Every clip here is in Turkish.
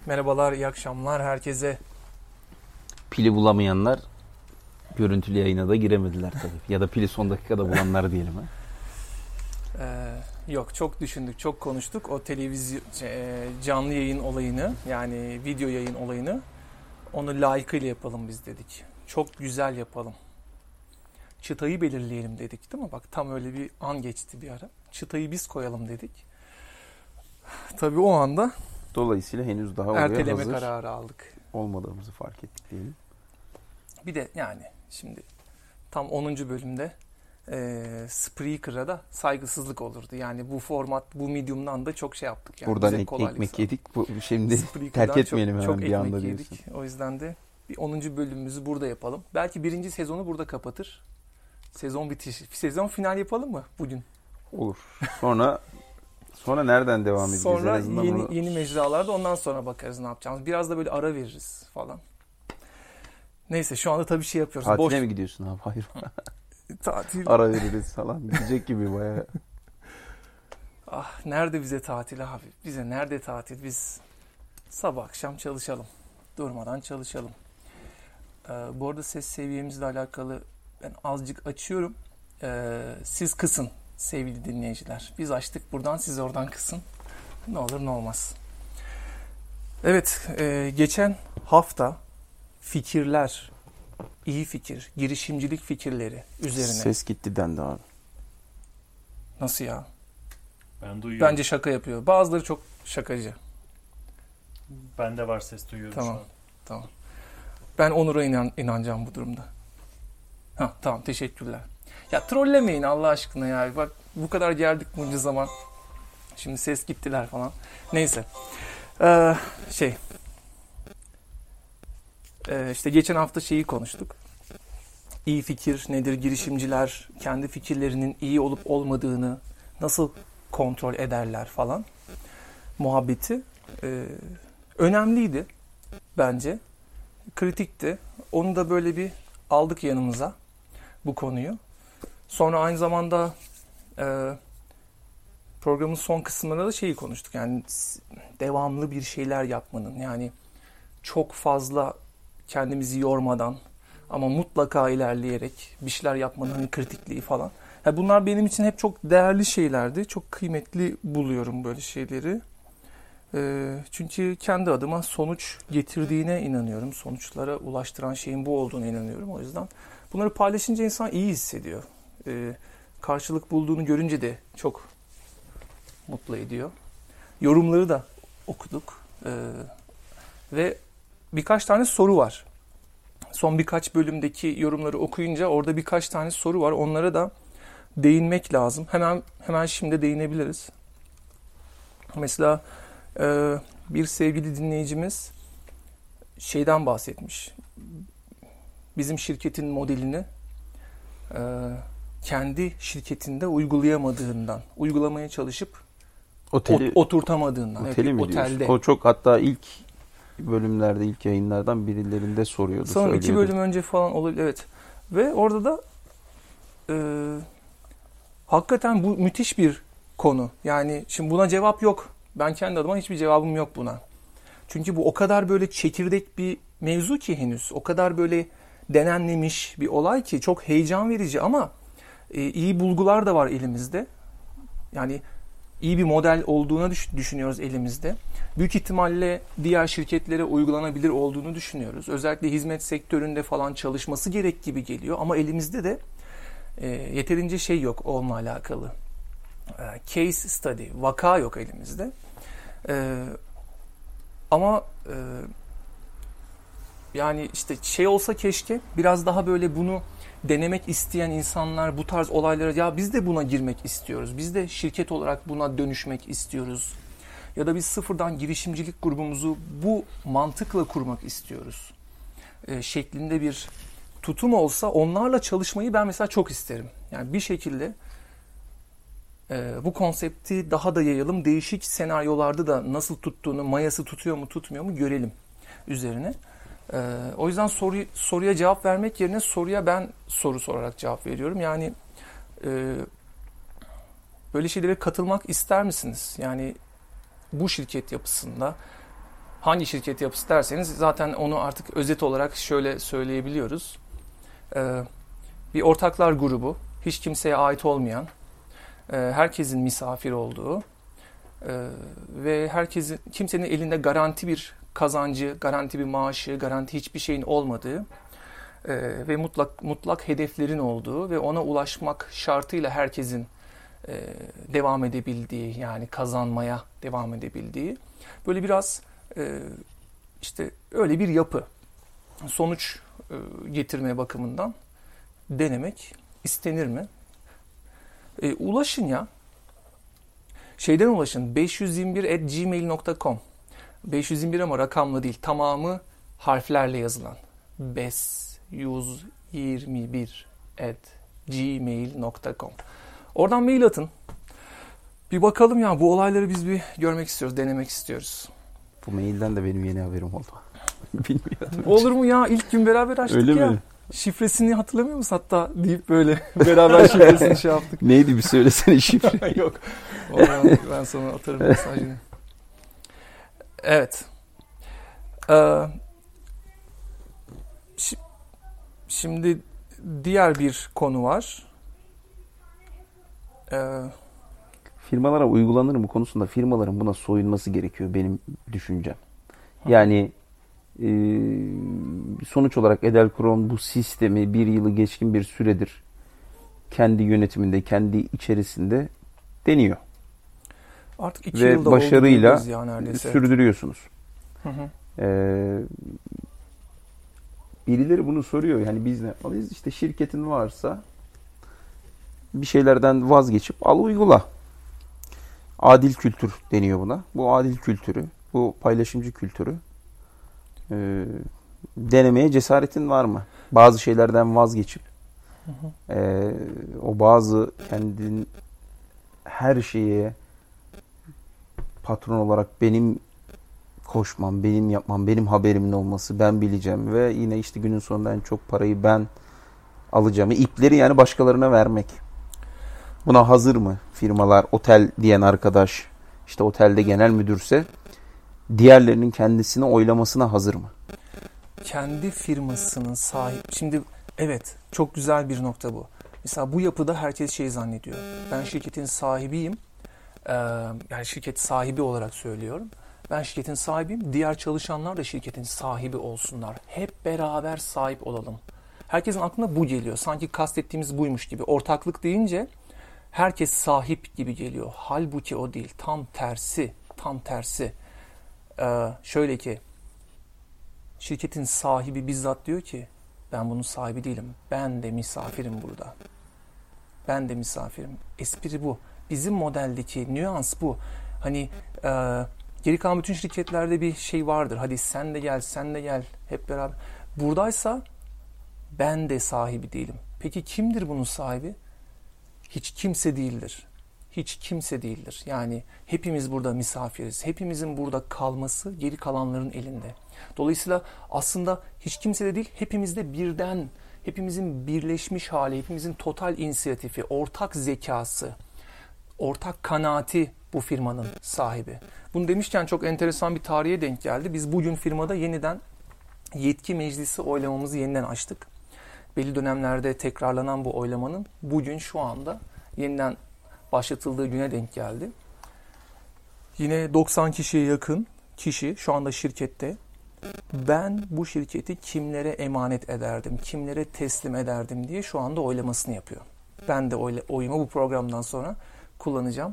Merhabalar, iyi akşamlar herkese. Pili bulamayanlar görüntülü yayına da giremediler tabii. Ya da pili son dakikada bulanlar diyelim. Ha? Yok, çok düşündük, çok konuştuk. O televizyon canlı yayın olayını, yani video yayın olayını, onu layıkıyla yapalım biz dedik. Çok güzel yapalım. Çıtayı belirleyelim dedik, değil mi? Bak tam öyle bir an geçti bir ara. Çıtayı biz koyalım dedik. Tabii o anda Dolayısıyla henüz daha oraya erteleme hazır kararı aldık. olmadığımızı fark ettik diyelim. Bir de yani şimdi tam 10. bölümde Spreaker'a da saygısızlık olurdu. Yani bu format, bu medium'dan da çok şey yaptık. Yani Buradan bize ekmek yedik. Şimdi Spreaker'dan terk etmeyelim çok hemen bir anda yedik. diyorsun. O yüzden de bir 10. bölümümüzü burada yapalım. Belki 1. sezonu burada kapatır. Sezon bitiş. Sezon final yapalım mı bugün? Olur. Sonra nereden devam edeceğiz? Sonra En azından yeni mecralarda ondan sonra bakarız ne yapacağımız. Biraz da böyle ara veririz falan. Neyse şu anda tabii şey yapıyoruz. Tatile mi gidiyorsun abi? Hayır. Tatil. Ara veririz falan. Diyecek gibi bayağı. Ah nerede bize tatil abi? Bize nerede tatil? Biz sabah akşam çalışalım. Durmadan çalışalım. Bu arada ses seviyemizle alakalı ben azıcık açıyorum. Siz kısın sevgili dinleyiciler. Biz açtık buradan, siz oradan kısın. Ne olur ne olmaz. Evet, geçen hafta fikirler, iyi fikir, girişimcilik fikirleri üzerine. Ses gitti dendi abi. Nasıl ya? Ben duyuyorum. Bence şaka yapıyor. Bazıları çok şakacı. Bende var, ses duyuyorum Tamam. şu an. Tamam. Ben Onur'a inanacağım bu durumda. Tamam, teşekkürler. Ya trollemeyin Allah aşkına ya. Bak bu kadar geldik bunca zaman. Şimdi ses gittiler falan. Neyse. İşte geçen hafta şeyi konuştuk. İyi fikir nedir? Girişimciler kendi fikirlerinin iyi olup olmadığını nasıl kontrol ederler falan. Muhabbeti önemliydi bence. Kritikti. Onu da böyle bir aldık yanımıza bu konuyu. Sonra aynı zamanda programın son kısımlarında da şeyi konuştuk. Yani devamlı bir şeyler yapmanın, yani çok fazla kendimizi yormadan ama mutlaka ilerleyerek bir şeyler yapmanın kritikliği falan. Yani bunlar benim için hep çok değerli şeylerdi. Çok kıymetli buluyorum böyle şeyleri. Çünkü kendi adıma sonuç getirdiğine inanıyorum. Sonuçlara ulaştıran şeyin bu olduğuna inanıyorum. O yüzden bunları paylaşınca insan iyi hissediyor. Karşılık bulduğunu görünce de çok mutlu ediyor. Yorumları da okuduk. Ve birkaç tane soru var. Son birkaç bölümdeki yorumları okuyunca orada birkaç tane soru var. Onlara da değinmek lazım. Hemen şimdi değinebiliriz. Mesela bir sevgili dinleyicimiz şeyden bahsetmiş. Bizim şirketin modelini kendi şirketinde uygulayamadığından, uygulamaya çalışıp oturtamadığından. Oteli mi otelde. diyorsun? O çok, hatta ilk bölümlerde, ilk yayınlardan birilerinde soruyordu. Sanırım 2 söylüyordu. bölüm önce falan olabilir. Evet. Ve orada da hakikaten bu müthiş bir konu. Yani şimdi buna cevap yok. Ben kendi adıma hiçbir cevabım yok buna. Çünkü bu o kadar böyle çekirdek bir mevzu ki henüz. O kadar böyle denenmemiş bir olay ki çok heyecan verici ama iyi bulgular da var elimizde. Yani iyi bir model olduğunu düşünüyoruz elimizde. Büyük ihtimalle diğer şirketlere uygulanabilir olduğunu düşünüyoruz. Özellikle hizmet sektöründe falan çalışması gerek gibi geliyor. Ama elimizde de yeterince şey yok onunla alakalı. Case study, vaka yok elimizde. Ama yani işte şey olsa keşke biraz daha böyle bunu denemek isteyen insanlar bu tarz olaylara ya biz de buna girmek istiyoruz. Biz de şirket olarak buna dönüşmek istiyoruz. Ya da biz sıfırdan girişimcilik grubumuzu bu mantıkla kurmak istiyoruz. Şeklinde bir tutum olsa onlarla çalışmayı ben mesela çok isterim. Yani bir şekilde bu konsepti daha da yayalım. Değişik senaryolarda da nasıl tuttuğunu, mayası tutuyor mu tutmuyor mu görelim üzerine. O yüzden soruya cevap vermek yerine soruya ben soru sorarak cevap veriyorum. Yani böyle şeylere katılmak ister misiniz? Yani bu şirket yapısında Hangi şirket yapısı derseniz zaten onu artık özet olarak şöyle söyleyebiliyoruz. Bir ortaklar grubu, hiç kimseye ait olmayan, herkesin misafir olduğu ve kimsenin elinde garanti bir kazancı, garanti bir maaşı, garanti hiçbir şeyin olmadığı ve mutlak hedeflerin olduğu ve ona ulaşmak şartıyla herkesin devam edebildiği, yani kazanmaya devam edebildiği böyle biraz işte öyle bir yapı. Sonuç getirme bakımından denemek istenir mi? Ulaşın ya. Şeyden ulaşın. 521@gmail.com 521 ama rakamla değil. Tamamı harflerle yazılan. 521@gmail.com Oradan mail atın. Bir bakalım ya, bu olayları biz bir görmek istiyoruz, denemek istiyoruz. Bu mailden de benim yeni haberim oldu. Bilmiyorum. Olur mu ya? İlk gün beraber açtık Öyle ya. mi? Şifresini hatırlamıyor musun hatta deyip böyle beraber şifresini şey yaptık. Neydi bir söylesene şifre. Yok. Ben sana atarım mesajını. Evet. Şimdi diğer bir konu var. Firmalara uygulanır mı konusunda firmaların buna soyunması gerekiyor benim düşüncem. Yani sonuç olarak Edelkron bu sistemi bir yılı geçkin bir süredir kendi yönetiminde, kendi içerisinde deniyor. Artık 2 ve yılda başarıyla ya neredeyse. sürdürüyorsunuz. Hı hı. Birileri bunu soruyor. Yani biz ne yapmalıyız? İşte şirketin varsa bir şeylerden vazgeçip al uygula. Adil kültür deniyor buna. Bu adil kültürü, bu paylaşımcı kültürü denemeye cesaretin var mı? Bazı şeylerden vazgeçip o bazı kendin her şeye patron olarak benim koşmam, benim yapmam, benim haberimin olması, ben bileceğim ve yine işte günün sonunda en çok parayı ben alacağım. İpleri yani başkalarına vermek. Buna hazır mı firmalar? Otel diyen arkadaş, işte otelde genel müdürse diğerlerinin kendisini oylamasına hazır mı? Kendi firmasının sahibi. Şimdi evet, çok güzel bir nokta bu. Mesela bu yapıda herkes şey zannediyor. Ben şirketin sahibiyim. Yani şirket sahibi olarak söylüyorum. Ben şirketin sahibiyim. Diğer çalışanlar da şirketin sahibi olsunlar. Hep beraber sahip olalım. Herkesin aklına bu geliyor. Sanki kastettiğimiz buymuş gibi. Ortaklık deyince herkes sahip gibi geliyor. Halbuki o değil. Tam tersi. Tam tersi. Şöyle ki, şirketin sahibi bizzat diyor ki ben bunun sahibi değilim. Ben de misafirim burada. Ben de misafirim. Espri bu. Bizim modeldeki nüans bu. Hani geri kalan bütün şirketlerde bir şey vardır. Hadi sen de gel, sen de gel. Hep beraber. Buradaysa ben de sahibi değilim. Peki kimdir bunun sahibi? Hiç kimse değildir. Hiç kimse değildir. Yani hepimiz burada misafiriz. Hepimizin burada kalması geri kalanların elinde. Dolayısıyla aslında hiç kimse de değil, hepimizde birden, hepimizin birleşmiş hali, hepimizin total inisiyatifi, ortak zekası, ortak kanaati bu firmanın sahibi. Bunu demişken çok enteresan bir tarihe denk geldi. Biz bugün firmada yeniden yetki meclisi oylamamızı yeniden açtık. Belli dönemlerde tekrarlanan bu oylamanın bugün şu anda yeniden başlatıldığı güne denk geldi. Yine 90 kişiye yakın kişi şu anda şirkette. Ben bu şirketi kimlere emanet ederdim, kimlere teslim ederdim diye şu anda oylamasını yapıyor. Ben de oyumu bu programdan sonra kullanacağım.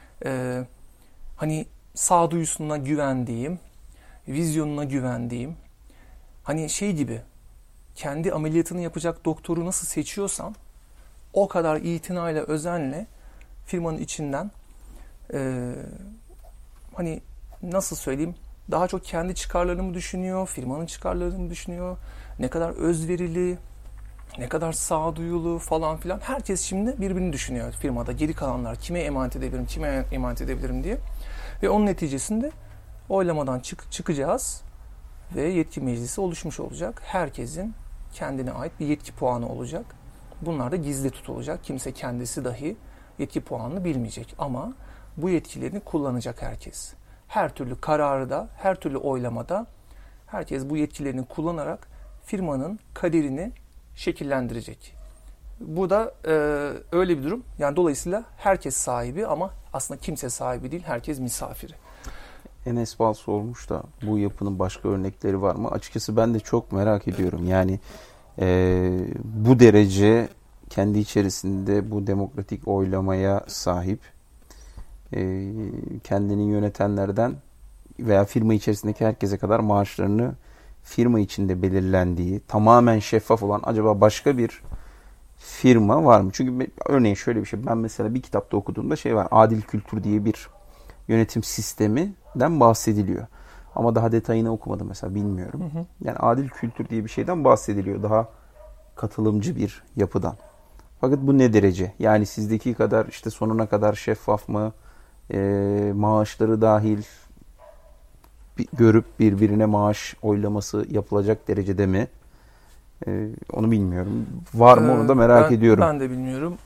Hani sağduyusuna güvendiğim, vizyonuna güvendiğim, hani şey gibi, kendi ameliyatını yapacak doktoru nasıl seçiyorsam o kadar itinayla, özenle firmanın içinden hani nasıl söyleyeyim, daha çok kendi çıkarlarını mı düşünüyor, firmanın çıkarlarını mı düşünüyor, ne kadar özverili, ne kadar sağduyulu falan filan. Herkes şimdi birbirini düşünüyor firmada. Geri kalanlar kime emanet edebilirim, kime emanet edebilirim diye. Ve onun neticesinde oylamadan çıkacağız ve yetki meclisi oluşmuş olacak. Herkesin kendine ait bir yetki puanı olacak. Bunlar da gizli tutulacak. Kimse kendisi dahi yetki puanını bilmeyecek. Ama bu yetkilerini kullanacak herkes. her türlü kararda, her türlü oylamada herkes bu yetkilerini kullanarak firmanın kaderini şekillendirecek. Bu da öyle bir durum. Yani dolayısıyla herkes sahibi ama aslında kimse sahibi değil, herkes misafiri. Enes Bal sormuş da bu yapının başka örnekleri var mı? Açıkçası ben de çok merak ediyorum. Yani bu derece kendi içerisinde bu demokratik oylamaya sahip, kendini yönetenlerden veya firma içerisindeki herkese kadar maaşlarını firma içinde belirlendiği, tamamen şeffaf olan acaba başka bir firma var mı? Çünkü örneğin şöyle bir şey. Ben mesela bir kitapta okuduğumda şey var. Adil kültür diye bir yönetim sisteminden bahsediliyor. Ama daha detayını okumadım mesela, bilmiyorum. Hı hı. Yani adil kültür diye bir şeyden bahsediliyor. Daha katılımcı bir yapıdan. Fakat bu ne derece? Yani sizdeki kadar işte sonuna kadar şeffaf mı? Maaşları dahil görüp birbirine maaş oylaması yapılacak derecede mi? Onu bilmiyorum. Var mı onu da merak ediyorum. Ben de bilmiyorum.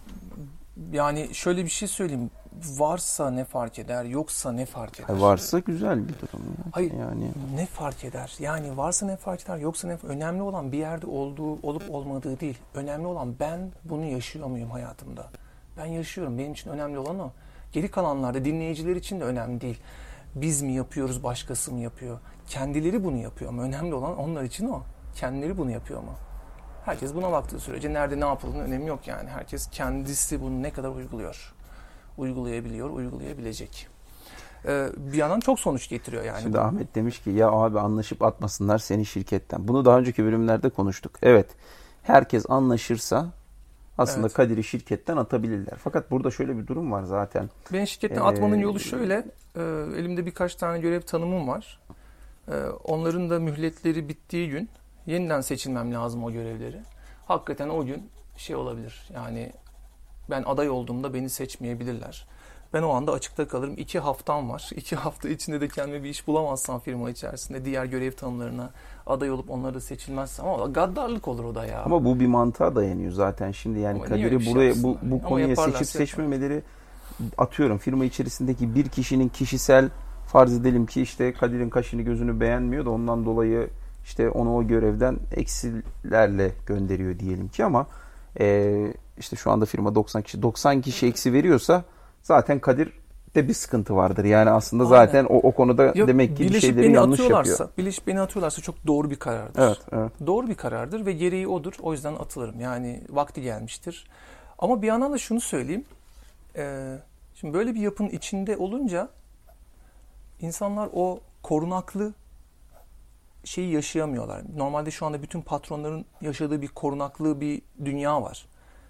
Yani şöyle bir şey söyleyeyim. Varsa ne fark eder, yoksa ne fark eder? Varsa güzel bir durum. Hayır, yani ne fark eder? Yani varsa ne fark eder, yoksa ne fark eder? Önemli olan bir yerde olup olmadığı değil. Önemli olan ben bunu yaşıyor muyum hayatımda? Ben yaşıyorum. Benim için önemli olan o. Geri kalanlarda dinleyiciler için de önemli değil. Biz mi yapıyoruz, başkası mı yapıyor? Kendileri bunu yapıyor mu? Önemli olan onlar için o. Kendileri bunu yapıyor mu? Herkes buna baktığı sürece nerede ne yapıldığının önemi yok yani. Herkes kendisi bunu ne kadar uyguluyor. Uygulayabiliyor, uygulayabilecek. Bir yandan çok sonuç getiriyor yani. Şimdi Ahmet demiş ki ya abi anlaşıp atmasınlar seni şirketten. Bunu daha önceki bölümlerde konuştuk. Evet, herkes anlaşırsa aslında Evet. Kadir'i şirketten atabilirler. Fakat burada şöyle bir durum var zaten. Beni şirketten atmanın yolu şöyle. Elimde birkaç tane görev tanımım var. Onların da mühletleri bittiği gün yeniden seçilmem lazım o görevleri. Hakikaten o gün şey olabilir. Yani ben aday olduğumda beni seçmeyebilirler. Ben o anda açıkta kalırım. 2 haftam var. 2 hafta içinde de kendime bir iş bulamazsam firma içerisinde diğer görev tanımlarına aday olup onları da seçilmezsem ama gaddarlık olur o da ya. Ama bu bir mantığa dayanıyor zaten. Şimdi yani Ama niye öyle Kadir'i bir şey buraya yapsınlar bu yani? konuya Ama seçip yaparlarsa seçmemeleri, atıyorum firma içerisindeki bir kişinin kişisel, farz edelim ki işte Kadir'in kaşını gözünü beğenmiyor da ondan dolayı işte onu o görevden eksilerle gönderiyor diyelim ki ama işte şu anda firma 90 kişi eksi veriyorsa zaten Kadir'de bir sıkıntı vardır. Yani aslında zaten o konuda Yok, demek ki bir birleşip şeyleri beni yanlış atıyorlarsa, yapıyor. birleşip beni atıyorlarsa çok doğru bir karardır. Evet, evet. Doğru bir karardır ve gereği odur. O yüzden atılırım. Yani vakti gelmiştir. Ama bir yandan da şunu söyleyeyim. Şimdi böyle bir yapının içinde olunca insanlar o korunaklı şeyi yaşayamıyorlar. Normalde şu anda bütün patronların yaşadığı bir korunaklı bir dünya var.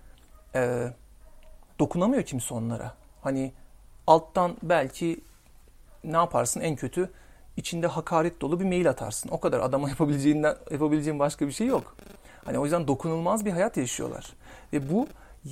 Dokunamıyor kimse onlara. Hani alttan belki ne yaparsın en kötü içinde hakaret dolu bir mail atarsın. O kadar adama yapabileceğin başka bir şey yok. Hani o yüzden dokunulmaz bir hayat yaşıyorlar. Ve bu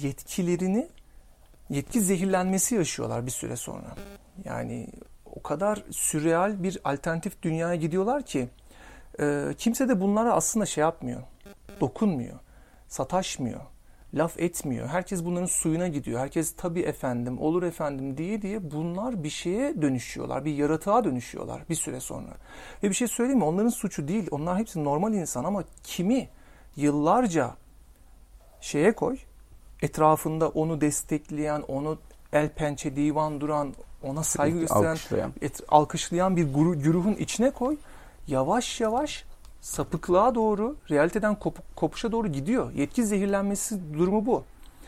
yetki zehirlenmesi yaşıyorlar bir süre sonra. Yani o kadar sürreal bir alternatif dünyaya gidiyorlar ki kimse de bunlara aslında şey yapmıyor. Dokunmuyor. Sataşmıyor. Laf etmiyor. Herkes bunların suyuna gidiyor. Herkes tabii efendim, olur efendim diye bunlar bir şeye dönüşüyorlar. Bir yaratığa dönüşüyorlar bir süre sonra. Ve bir şey söyleyeyim mi? Onların suçu değil. Onlar hepsi normal insan ama kimi yıllarca şeye koy, etrafında onu destekleyen, onu el pençe divan duran, ona saygı gösteren, alkışlayan bir güruhun içine koy. Yavaş yavaş sapıklığa doğru, realiteden kopuşa doğru gidiyor. Yetki zehirlenmesi durumu bu.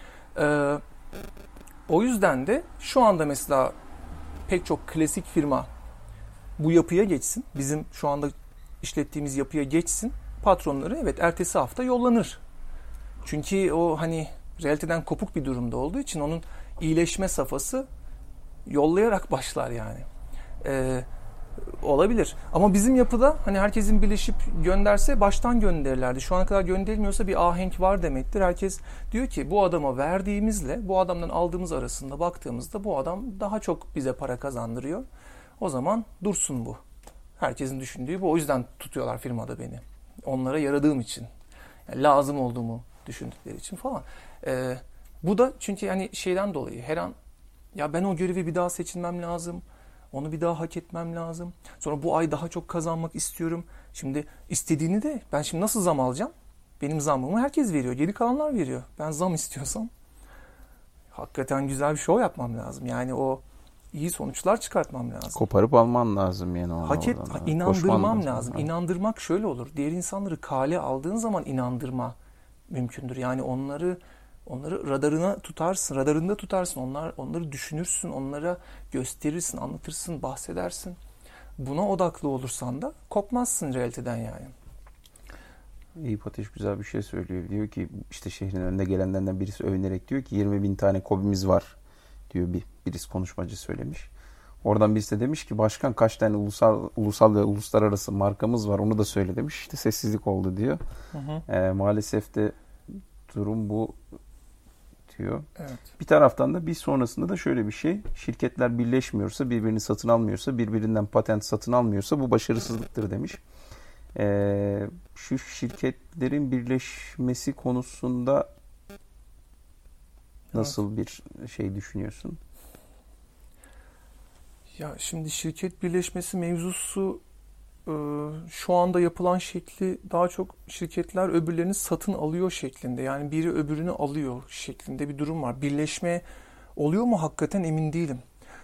O yüzden de şu anda mesela pek çok klasik firma bu yapıya geçsin. Bizim şu anda işlettiğimiz yapıya geçsin. Patronları evet ertesi hafta yollanır. Çünkü o hani realiteden kopuk bir durumda olduğu için onun iyileşme safhası yollayarak başlar yani. Olabilir. Ama bizim yapıda hani herkesin birleşip gönderse baştan gönderirlerdi. Şu ana kadar gönderilmiyorsa bir ahenk var demektir. Herkes diyor ki bu adama verdiğimizle bu adamdan aldığımız arasında baktığımızda bu adam daha çok bize para kazandırıyor. O zaman dursun bu. Herkesin düşündüğü bu. O yüzden tutuyorlar firmada beni. Onlara yaradığım için. Yani lazım olduğumu düşündükleri için falan. Bu da çünkü hani şeyden dolayı her an ya ben o görevi bir daha seçilmem lazım. Onu bir daha hak etmem lazım. Sonra bu ay daha çok kazanmak istiyorum. Şimdi istediğini de ben şimdi nasıl zam alacağım? Benim zammımı herkes veriyor. Geri kalanlar veriyor. Ben zam istiyorsam hakikaten güzel bir show yapmam lazım. Yani o iyi sonuçlar çıkartmam lazım. Koparıp alman lazım yani onu. Hak et, oradan. inandırmam lazım. İnandırmak şöyle olur. Diğer insanları kale aldığın zaman inandırma mümkündür. Yani onları radarında tutarsın. Onları düşünürsün, onlara gösterirsin, anlatırsın, bahsedersin. Buna odaklı olursan da kopmazsın realiteden yani. Eyüp Ateş güzel bir şey söylüyor. Diyor ki işte şehrin önünde gelenlerden birisi övünerek diyor ki 20.000 tane KOBİ'miz var diyor, birisi konuşmacı söylemiş. Oradan birisi de demiş ki başkan kaç tane ulusal ve uluslararası markamız var onu da söyle demiş. İşte sessizlik oldu diyor. Hı hı. Maalesef de durum bu diyor. Evet. Bir taraftan da bir sonrasında da şöyle bir şey. Şirketler birleşmiyorsa, birbirini satın almıyorsa, birbirinden patent satın almıyorsa bu başarısızlıktır demiş. Şu şirketlerin birleşmesi konusunda nasıl bir şey düşünüyorsun? Ya şimdi şirket birleşmesi mevzusu şu anda yapılan şekli daha çok şirketler öbürlerini satın alıyor şeklinde. Yani biri öbürünü alıyor şeklinde bir durum var. Birleşme oluyor mu hakikaten emin değilim.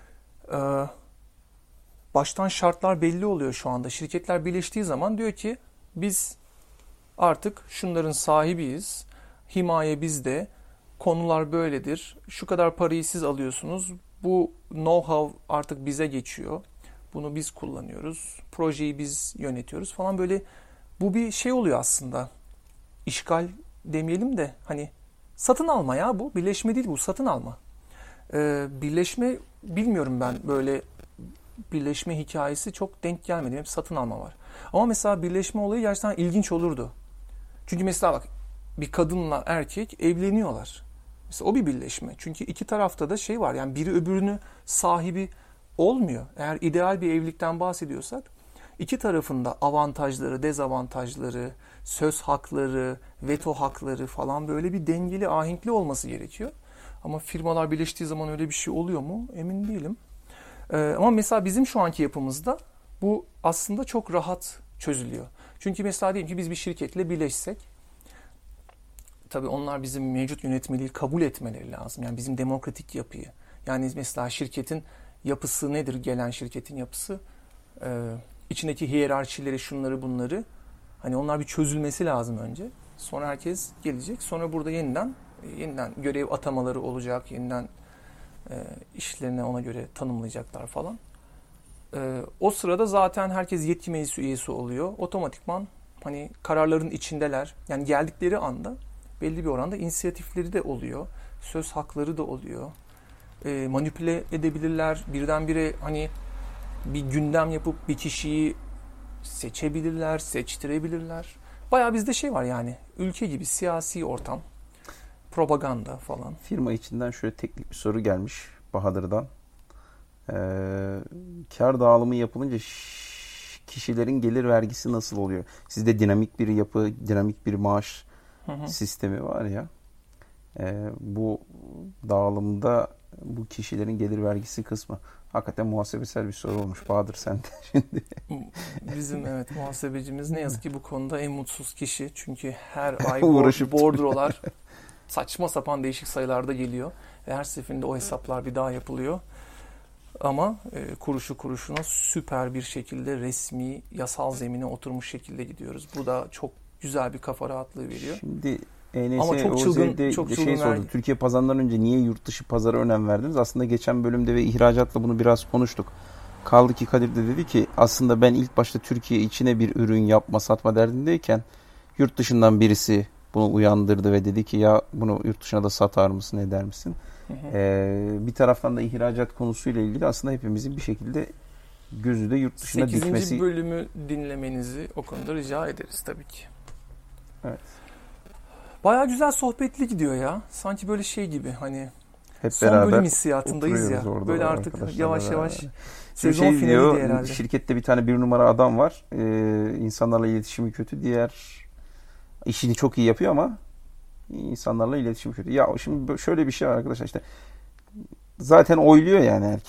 Baştan şartlar belli oluyor şu anda. Şirketler birleştiği zaman diyor ki biz artık şunların sahibiyiz. Himaye bizde. Konular böyledir. Şu kadar parayı siz alıyorsunuz. Bu know-how artık bize geçiyor. Bunu biz kullanıyoruz. Projeyi biz yönetiyoruz falan böyle. Bu bir şey oluyor aslında. İşgal demeyelim de hani satın alma ya bu. Birleşme değil bu, satın alma. Birleşme bilmiyorum ben böyle birleşme hikayesi çok denk gelmedi. Hep satın alma var. Ama mesela birleşme olayı gerçekten ilginç olurdu. Çünkü mesela bak bir kadınla erkek evleniyorlar. Mesela o bir birleşme. Çünkü iki tarafta da şey var yani biri öbürünü sahibi olmuyor. Eğer ideal bir evlilikten bahsediyorsak iki tarafında avantajları, dezavantajları, söz hakları, veto hakları falan böyle bir dengeli, ahenkli olması gerekiyor. Ama firmalar birleştiği zaman öyle bir şey oluyor mu? Emin değilim. Ama mesela bizim şu anki yapımızda bu aslında çok rahat çözülüyor. Çünkü mesela diyelim ki biz bir şirketle birleşsek, tabii onlar bizim mevcut yönetmeliği kabul etmeleri lazım. Yani bizim demokratik yapıyı. Yani mesela şirketin yapısı nedir? Gelen şirketin yapısı. İçindeki hiyerarşileri, şunları bunları. Hani onlar bir çözülmesi lazım önce. Sonra herkes gelecek. Sonra burada yeniden görev atamaları olacak. Yeniden işlerini ona göre tanımlayacaklar falan. O sırada zaten herkes yetki meclisi üyesi oluyor. Otomatikman hani kararların içindeler. Yani geldikleri anda belli bir oranda inisiyatifleri de oluyor. Söz hakları da oluyor. Manipüle edebilirler. Birdenbire hani bir gündem yapıp bir kişiyi seçebilirler, seçtirebilirler. Bayağı bizde şey var yani. Ülke gibi siyasi ortam, propaganda falan. Firma içinden şöyle teknik bir soru gelmiş Bahadır'dan. Kar dağılımı yapılınca kişilerin gelir vergisi nasıl oluyor? Sizde dinamik bir yapı, dinamik bir maaş sistemi var ya. Bu dağılımda bu kişilerin gelir vergisi kısmı hakikaten muhasebesel bir soru olmuş. Bahadır sen de şimdi. Bizim evet muhasebecimiz ne yazık ki bu konuda en mutsuz kişi. Çünkü her ay Uğraşıp bordrolar saçma sapan değişik sayılarda geliyor. Ve her seferinde o hesaplar bir daha yapılıyor. Ama kuruşu kuruşuna süper bir şekilde resmi, yasal zemine oturmuş şekilde gidiyoruz. Bu da çok güzel bir kafa rahatlığı veriyor. Şimdi ENS, ama çok çılgın, çok çılgın sordu. Türkiye pazarından önce niye yurt dışı pazara önem verdiniz? Aslında geçen bölümde ve ihracatla bunu biraz konuştuk. Kaldı ki Kadir de dedi ki aslında ben ilk başta Türkiye içine bir ürün yapma satma derdindeyken yurt dışından birisi bunu uyandırdı ve dedi ki ya bunu yurt dışına da satar mısın, eder misin? Bir taraftan da ihracat konusuyla ilgili aslında hepimizin bir şekilde gözü de yurt dışına 8. dikmesi. 8. bölümü dinlemenizi o konuda rica ederiz tabii ki. Evet. Bayağı güzel sohbetli gidiyor ya. Sanki böyle şey gibi hani hep son beraber bölüm hissiyatındayız ya. Böyle artık yavaş yavaş sezon finali diye herhalde. Şirkette bir tane 1 numara adam var. İnsanlarla iletişimi kötü. Diğer işini çok iyi yapıyor ama insanlarla iletişimi kötü. Ya şimdi şöyle bir şey var arkadaşlar işte zaten oyluyor yani herkes.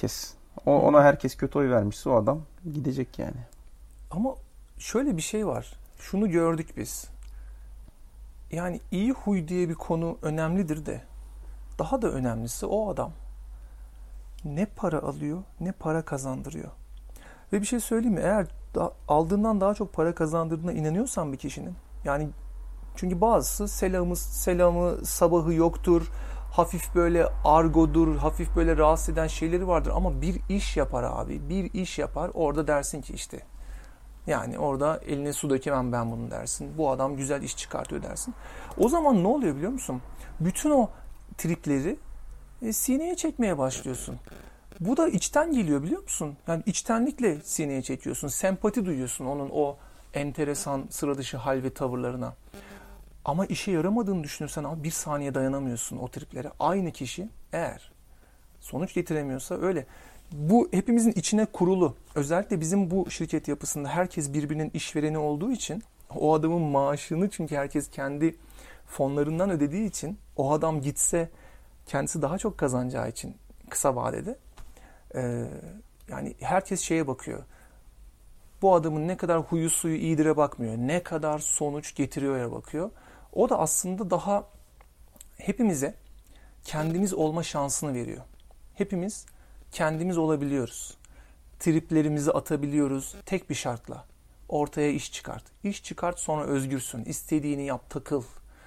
Ona herkes kötü oy vermişse o adam gidecek yani. Ama şöyle bir şey var. Şunu gördük biz. Yani iyi huy diye bir konu önemlidir de daha da önemlisi o adam ne para alıyor ne para kazandırıyor. Ve bir şey söyleyeyim mi? Eğer aldığından daha çok para kazandırdığına inanıyorsan bir kişinin, yani çünkü bazısı selamı sabahı yoktur, hafif böyle argodur, hafif böyle rahatsız eden şeyleri vardır ama bir iş yapar abi, bir iş yapar, orada dersin ki işte yani orada eline su dökemem ben bunu dersin. Bu adam güzel iş çıkartıyor dersin. O zaman ne oluyor biliyor musun? Bütün o tripleri sineye çekmeye başlıyorsun. Bu da içten geliyor biliyor musun? Yani içtenlikle sineye çekiyorsun. Sempati duyuyorsun onun o enteresan sıra dışı hal ve tavırlarına. Ama işe yaramadığını düşünürsen abi bir saniye dayanamıyorsun o triplere. Aynı kişi eğer sonuç getiremiyorsa öyle. Bu hepimizin içine kurulu. Özellikle bizim bu şirket yapısında herkes birbirinin işvereni olduğu için o adamın maaşını çünkü herkes kendi fonlarından ödediği için o adam gitse kendisi daha çok kazanacağı için kısa vadede yani herkes şeye bakıyor. Bu adamın ne kadar huyu suyu iyidire bakmıyor. Ne kadar sonuç getiriyor'a bakıyor. O da aslında daha hepimize kendimiz olma şansını veriyor. Hepimiz kendimiz olabiliyoruz. Triplerimizi atabiliyoruz tek bir şartla. Ortaya iş çıkart. İş çıkart sonra özgürsün. İstediğini yap, takıl.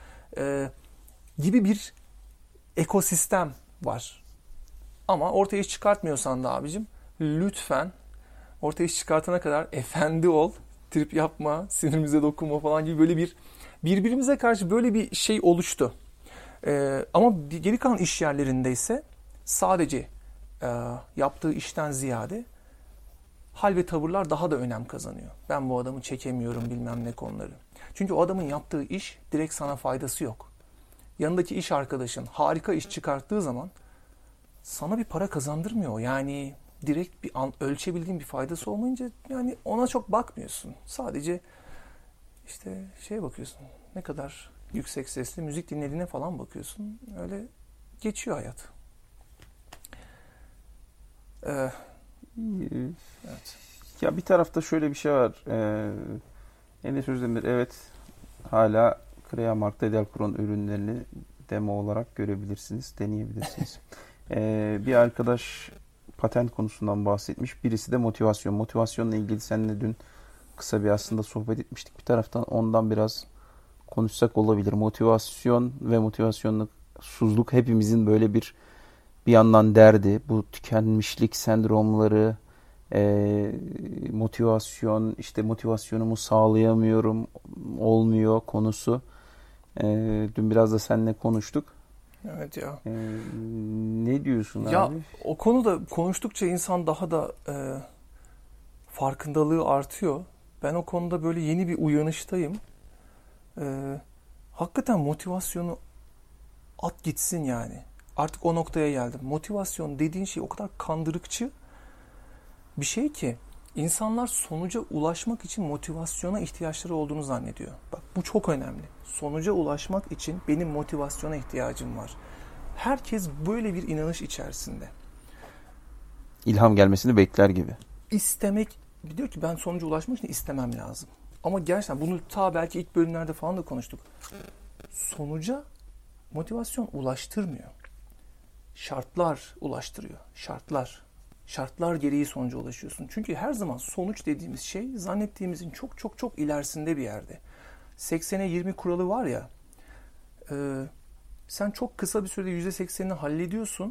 Gibi bir ekosistem var. Ama ortaya iş çıkartmıyorsan da abicim lütfen ortaya iş çıkartana kadar efendi ol. Trip yapma, sinirimize dokunma falan gibi böyle bir birbirimize karşı böyle bir şey oluştu. Ama geri kalan iş yerlerinde ise sadece yaptığı işten ziyade hal ve tavırlar daha da önem kazanıyor. Ben bu adamı çekemiyorum bilmem ne konuları. Çünkü o adamın yaptığı iş direkt sana faydası yok. Yanındaki iş arkadaşın harika iş çıkarttığı zaman sana bir para kazandırmıyor. Yani direkt bir ölçebildiğin bir faydası olmayınca yani ona çok bakmıyorsun. Sadece işte şeye bakıyorsun. Ne kadar yüksek sesli müzik dinlediğine falan bakıyorsun. Öyle geçiyor hayat. Evet. Ya bir tarafta şöyle bir şey var. Enes Özdemir evet hala Creamark'ta Delcro'nun ürünlerini demo olarak görebilirsiniz, deneyebilirsiniz. Bir arkadaş patent konusundan bahsetmiş. Birisi de motivasyon. Motivasyonla ilgili seninle dün kısa bir aslında sohbet etmiştik. Bir taraftan ondan biraz konuşsak olabilir. Motivasyon ve motivasyonsuzluk hepimizin böyle bir yandan derdi. Bu tükenmişlik sendromları, motivasyon, işte motivasyonumu sağlayamıyorum, olmuyor konusu. Dün biraz da seninle konuştuk. Evet ya. Ne diyorsun ya, abi? O konuda konuştukça insan daha da farkındalığı artıyor. Ben o konuda böyle yeni bir uyanıştayım. Hakikaten motivasyonu at gitsin yani. Artık o noktaya geldim. Motivasyon dediğin şey o kadar kandırıkçı bir şey ki insanlar sonuca ulaşmak için motivasyona ihtiyaçları olduğunu zannediyor. Bak bu çok önemli. Sonuca ulaşmak için benim motivasyona ihtiyacım var. Herkes böyle bir inanış içerisinde. İlham gelmesini bekler gibi. İstemek, diyor ki ben sonuca ulaşmak için istemem lazım. Ama gerçekten bunu ta belki ilk bölümlerde falan da konuştuk. Sonuca motivasyon ulaştırmıyor. Şartlar ulaştırıyor. Şartlar gereği sonuca ulaşıyorsun. Çünkü her zaman sonuç dediğimiz şey zannettiğimizin çok çok çok ilerisinde bir yerde. 80'e 20 kuralı var ya, sen çok kısa bir sürede %80'ini hallediyorsun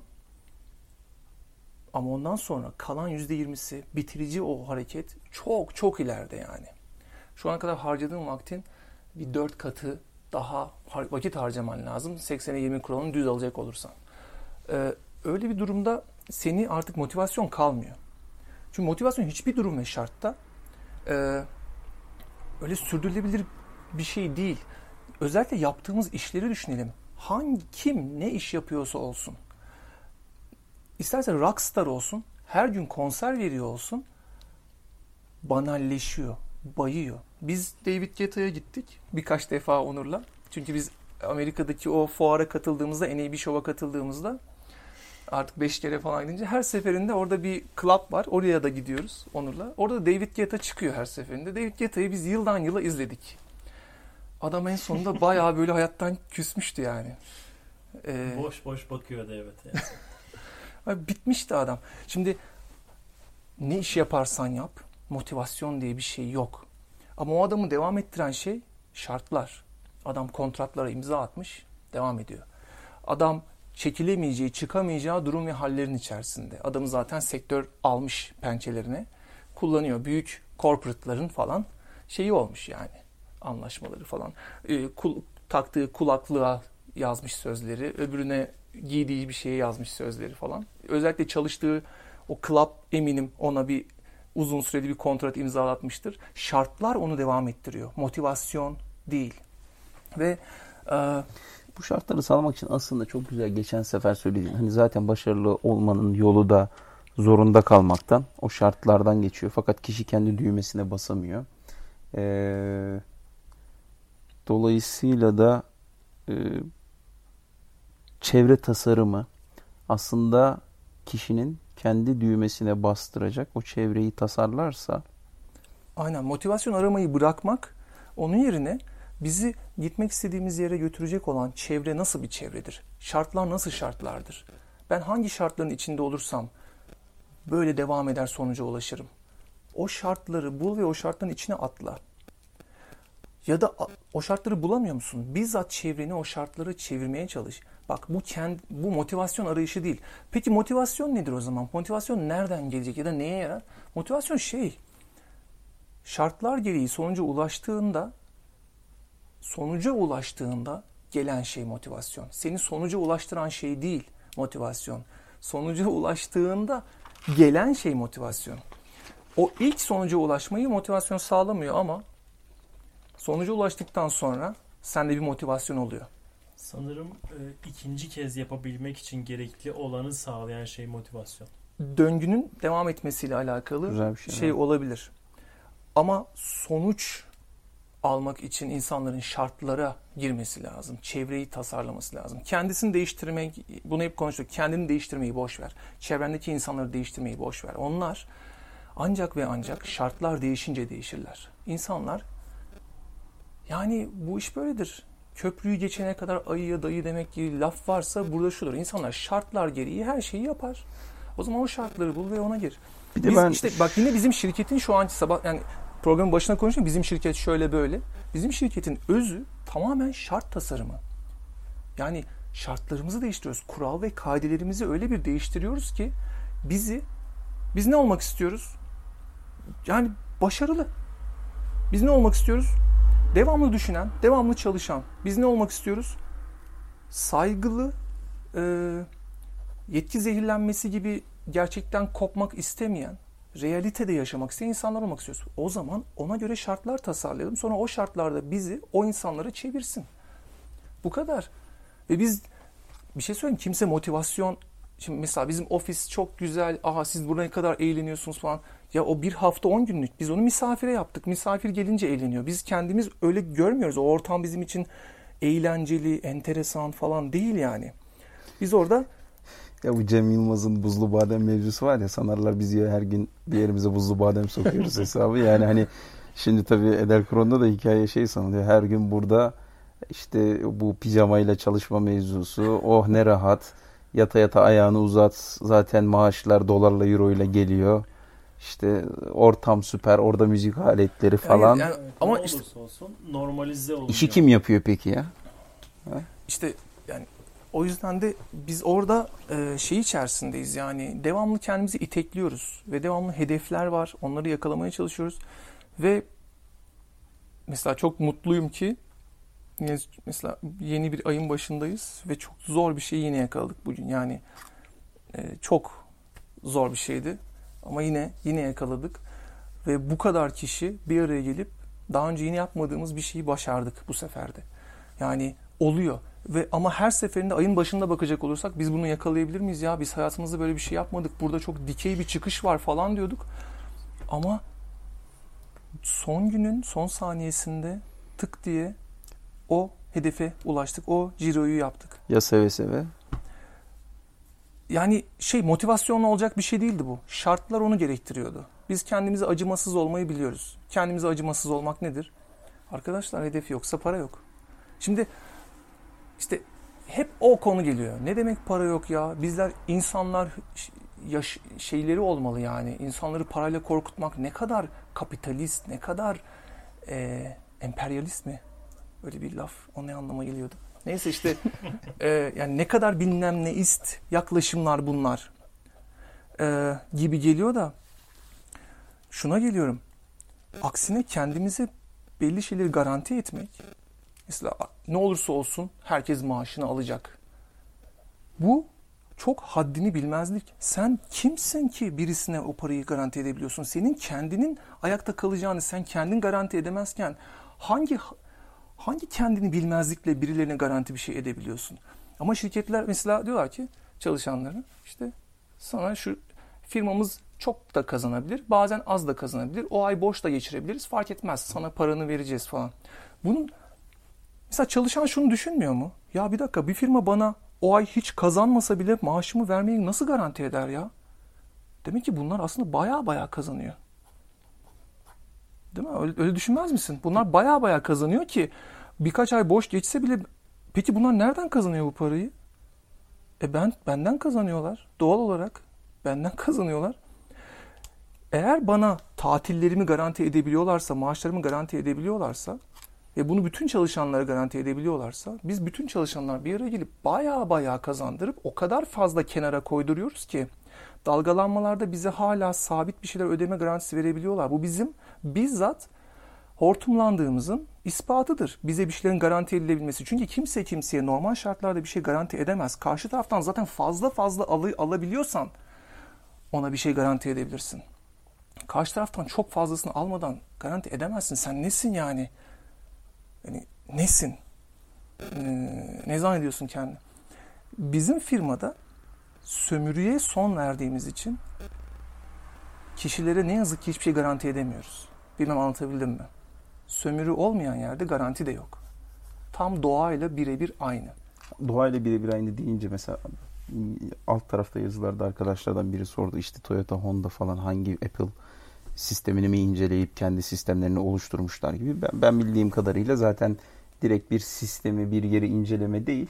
ama ondan sonra kalan %20'si bitirici o hareket çok çok ileride yani. Şu ana kadar harcadığın vaktin bir 4 katı daha vakit harcaman lazım 80'e 20 kuralını düz alacak olursan. Öyle bir durumda seni artık motivasyon kalmıyor. Çünkü motivasyon hiçbir durum ve şartta öyle sürdürülebilir bir şey değil. Özellikle yaptığımız işleri düşünelim. Kim ne iş yapıyorsa olsun. İsterse rockstar olsun, her gün konser veriyor olsun, banalleşiyor, bayıyor. Biz David Guetta'ya gittik birkaç defa Onur'la. Çünkü biz Amerika'daki o fuara katıldığımızda, NAB Show'a katıldığımızda Artık 5 kere falan gidince her seferinde orada bir club var. Oraya da gidiyoruz Onur'la. Orada da David Guetta çıkıyor her seferinde. David Guetta'yı biz yıldan yıla izledik. Adam en sonunda bayağı böyle hayattan küsmüştü yani. Boş boş bakıyordu evet. Bitmişti adam. Şimdi ne iş yaparsan yap, motivasyon diye bir şey yok. Ama o adamı devam ettiren şey şartlar. Adam kontratlara imza atmış, devam ediyor. Adam çekilemeyeceği, çıkamayacağı durum ve hallerin içerisinde. Adamı zaten sektör almış pençelerine, kullanıyor. Büyük corporate'ların falan şeyi olmuş yani, anlaşmaları falan. Taktığı kulaklığa yazmış sözleri, öbürüne giydiği bir şeye yazmış sözleri falan. Özellikle çalıştığı o club eminim ona bir uzun süreli bir kontrat imzalatmıştır. Şartlar onu devam ettiriyor. Motivasyon değil. Ve bu şartları sağlamak için aslında çok güzel geçen sefer söylediğin hani zaten başarılı olmanın yolu da zorunda kalmaktan, o şartlardan geçiyor. Fakat kişi kendi düğmesine basamıyor. Dolayısıyla da çevre tasarımı aslında kişinin kendi düğmesine bastıracak o çevreyi tasarlarsa. Aynen, motivasyon aramayı bırakmak, onun yerine bizi gitmek istediğimiz yere götürecek olan çevre nasıl bir çevredir? Şartlar nasıl şartlardır? Ben hangi şartların içinde olursam böyle devam eder sonuca ulaşırım. O şartları bul ve o şartların içine atla. Ya da o şartları bulamıyor musun? Bizzat çevreni o şartları çevirmeye çalış. Bak bu motivasyon arayışı değil. Peki motivasyon nedir o zaman? Motivasyon nereden gelecek ya da neye yarar? Motivasyon şartlar gereği sonuca ulaştığında gelen şey motivasyon. Seni sonuca ulaştıran şey değil motivasyon. Sonuca ulaştığında gelen şey motivasyon. O ilk sonuca ulaşmayı motivasyon sağlamıyor ama sonuca ulaştıktan sonra sende bir motivasyon oluyor. Sanırım ikinci kez yapabilmek için gerekli olanı sağlayan şey motivasyon. Döngünün devam etmesiyle alakalı Güzel bir şey olabilir. Ama sonuç almak için insanların şartlara girmesi lazım. Çevreyi tasarlaması lazım. Kendisini değiştirmek, bunu hep konuştuk. Kendini değiştirmeyi boş ver. Çevrendeki insanları değiştirmeyi boş ver. Onlar ancak ve ancak şartlar değişince değişirler. İnsanlar, yani bu iş böyledir. Köprüyü geçene kadar ayıya dayı demek gibi laf varsa burada şudur. İnsanlar şartlar gereği her şeyi yapar. O zaman o şartları bul ve ona gir. Bir de İşte bak yine bizim şirketin şu anki sabah yani programın başına konuşuyorum. Bizim şirket şöyle böyle. Bizim şirketin özü tamamen şart tasarımı. Yani şartlarımızı değiştiriyoruz. Kural ve kaidelerimizi öyle bir değiştiriyoruz ki biz ne olmak istiyoruz? Yani başarılı. Biz ne olmak istiyoruz? Devamlı düşünen, devamlı çalışan. Biz ne olmak istiyoruz? Saygılı, yetki zehirlenmesi gibi gerçekten kopmak istemeyen, realitede yaşamak isteyen insanlar olmak istiyoruz. O zaman ona göre şartlar tasarlayalım. Sonra o şartlarda bizi o insanları çevirsin. Bu kadar. Ve biz bir şey söyleyeyim, kimse motivasyon, şimdi mesela bizim ofis çok güzel, siz buraya kadar eğleniyorsunuz falan. Ya o bir hafta 10 günlük, biz onu misafire yaptık. Misafir gelince eğleniyor. Biz kendimiz öyle görmüyoruz. O ortam bizim için eğlenceli, enteresan falan değil yani. Biz orada... Ya bu Cem Yılmaz'ın buzlu badem mevzusu var ya, sanarlar biz ya her gün bir yerimize buzlu badem sokuyoruz hesabı. Yani hani şimdi tabii Eder Kron'da da hikaye sanılıyor. Her gün burada işte bu pijamayla çalışma mevzusu. Oh ne rahat. Yata yata ayağını uzat. Zaten maaşlar dolarla euro ile geliyor. İşte ortam süper. Orada müzik aletleri falan. Yani, ama ne olursa olsun normalize oluyor. İşi kim yapıyor peki ya? İşte yani o yüzden de biz orada içerisindeyiz. Yani devamlı kendimizi itekliyoruz ve devamlı hedefler var. Onları yakalamaya çalışıyoruz. Ve mesela çok mutluyum ki mesela yeni bir ayın başındayız ve çok zor bir şeyi yine yakaladık bugün. Yani çok zor bir şeydi ama yine yakaladık ve bu kadar kişi bir araya gelip daha önce yine yapmadığımız bir şeyi başardık bu seferde. Yani oluyor. Ama her seferinde ayın başında bakacak olursak biz bunu yakalayabilir miyiz ya? Biz hayatımızda böyle bir şey yapmadık. Burada çok dikey bir çıkış var falan diyorduk. Ama son günün son saniyesinde tık diye o hedefe ulaştık. O ciroyu yaptık. Ya seve seve? Yani motivasyonla olacak bir şey değildi bu. Şartlar onu gerektiriyordu. Biz kendimize acımasız olmayı biliyoruz. Kendimize acımasız olmak nedir? Arkadaşlar hedef yoksa para yok. Şimdi işte hep o konu geliyor. Ne demek para yok ya? Bizler insanlar şeyleri olmalı yani. İnsanları parayla korkutmak ne kadar kapitalist, ne kadar emperyalist mi? Öyle bir laf. O ne anlama geliyordu? Neyse işte yani ne kadar bilmem neist yaklaşımlar bunlar gibi geliyor da şuna geliyorum. Aksine kendimize belli şeyleri garanti etmek. Mesela ne olursa olsun herkes maaşını alacak. Bu çok haddini bilmezlik. Sen kimsin ki birisine o parayı garanti edebiliyorsun? Senin kendinin ayakta kalacağını sen kendin garanti edemezken hangi kendini bilmezlikle birilerine garanti bir şey edebiliyorsun? Ama şirketler mesela diyorlar ki çalışanlara işte sana şu firmamız çok da kazanabilir, bazen az da kazanabilir. O ay boş da geçirebiliriz, fark etmez. Sana paranı vereceğiz falan. Bunun mesela çalışan şunu düşünmüyor mu? Ya bir dakika, bir firma bana o ay hiç kazanmasa bile maaşımı vermeyi nasıl garanti eder ya? Demek ki bunlar aslında baya kazanıyor. Değil mi? Öyle düşünmez misin? Bunlar baya kazanıyor ki birkaç ay boş geçse bile peki bunlar nereden kazanıyor bu parayı? Benden kazanıyorlar. Doğal olarak benden kazanıyorlar. Eğer bana tatillerimi garanti edebiliyorlarsa, maaşlarımı garanti edebiliyorlarsa ve bunu bütün çalışanlara garanti edebiliyorlarsa biz bütün çalışanlar bir araya gelip baya kazandırıp o kadar fazla kenara koyduruyoruz ki dalgalanmalarda bize hala sabit bir şeyler ödeme garantisi verebiliyorlar. Bu bizim bizzat hortumlandığımızın ispatıdır. Bize bir şeylerin garanti edilebilmesi. Çünkü kimse kimseye normal şartlarda bir şey garanti edemez. Karşı taraftan zaten fazla alabiliyorsan ona bir şey garanti edebilirsin. Karşı taraftan çok fazlasını almadan garanti edemezsin. Sen nesin yani? Yani nesin? Ne zannediyorsun kendini? Bizim firmada sömürüye son verdiğimiz için kişilere ne yazık ki hiçbir şey garanti edemiyoruz. Bilmem anlatabildim mi? Sömürü olmayan yerde garanti de yok. Tam doğayla birebir aynı. Doğayla birebir aynı deyince mesela alt tarafta yazılarda arkadaşlardan biri sordu. İşte Toyota, Honda falan hangi Apple sistemini mi inceleyip kendi sistemlerini oluşturmuşlar gibi. Ben bildiğim kadarıyla zaten direkt bir sistemi, bir yeri inceleme değil.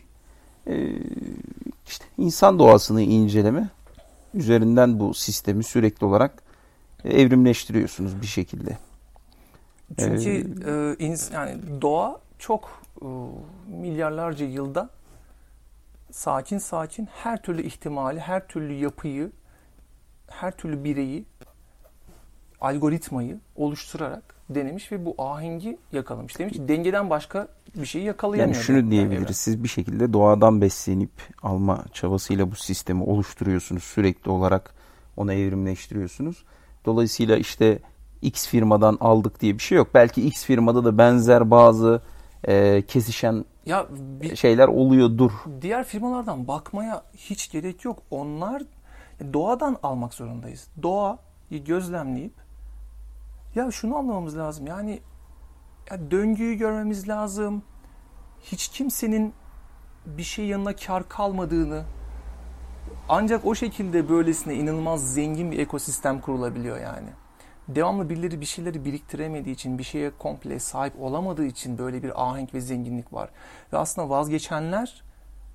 İşte insan doğasını inceleme üzerinden bu sistemi sürekli olarak evrimleştiriyorsunuz bir şekilde. Çünkü yani doğa çok milyarlarca yılda sakin her türlü ihtimali, her türlü yapıyı, her türlü bireyi, algoritmayı oluşturarak denemiş ve bu ahengi yakalamış. Demiş ki dengeden başka bir şeyi yakalayamıyor. Yani şunu diyebiliriz. Siz bir şekilde doğadan beslenip alma çabasıyla bu sistemi oluşturuyorsunuz. Sürekli olarak onu evrimleştiriyorsunuz. Dolayısıyla işte X firmadan aldık diye bir şey yok. Belki X firmada da benzer bazı kesişen şeyler oluyordur. Diğer firmalardan bakmaya hiç gerek yok. Onlar doğadan almak zorundayız. Doğayı gözlemleyip ya şunu anlamamız lazım. Yani ya döngüyü görmemiz lazım. Hiç kimsenin bir şey yanına kar kalmadığını, ancak o şekilde böylesine inanılmaz zengin bir ekosistem kurulabiliyor yani. Devamlı birileri bir şeyleri biriktiremediği için, bir şeye komple sahip olamadığı için böyle bir ahenk ve zenginlik var. Ve aslında vazgeçenler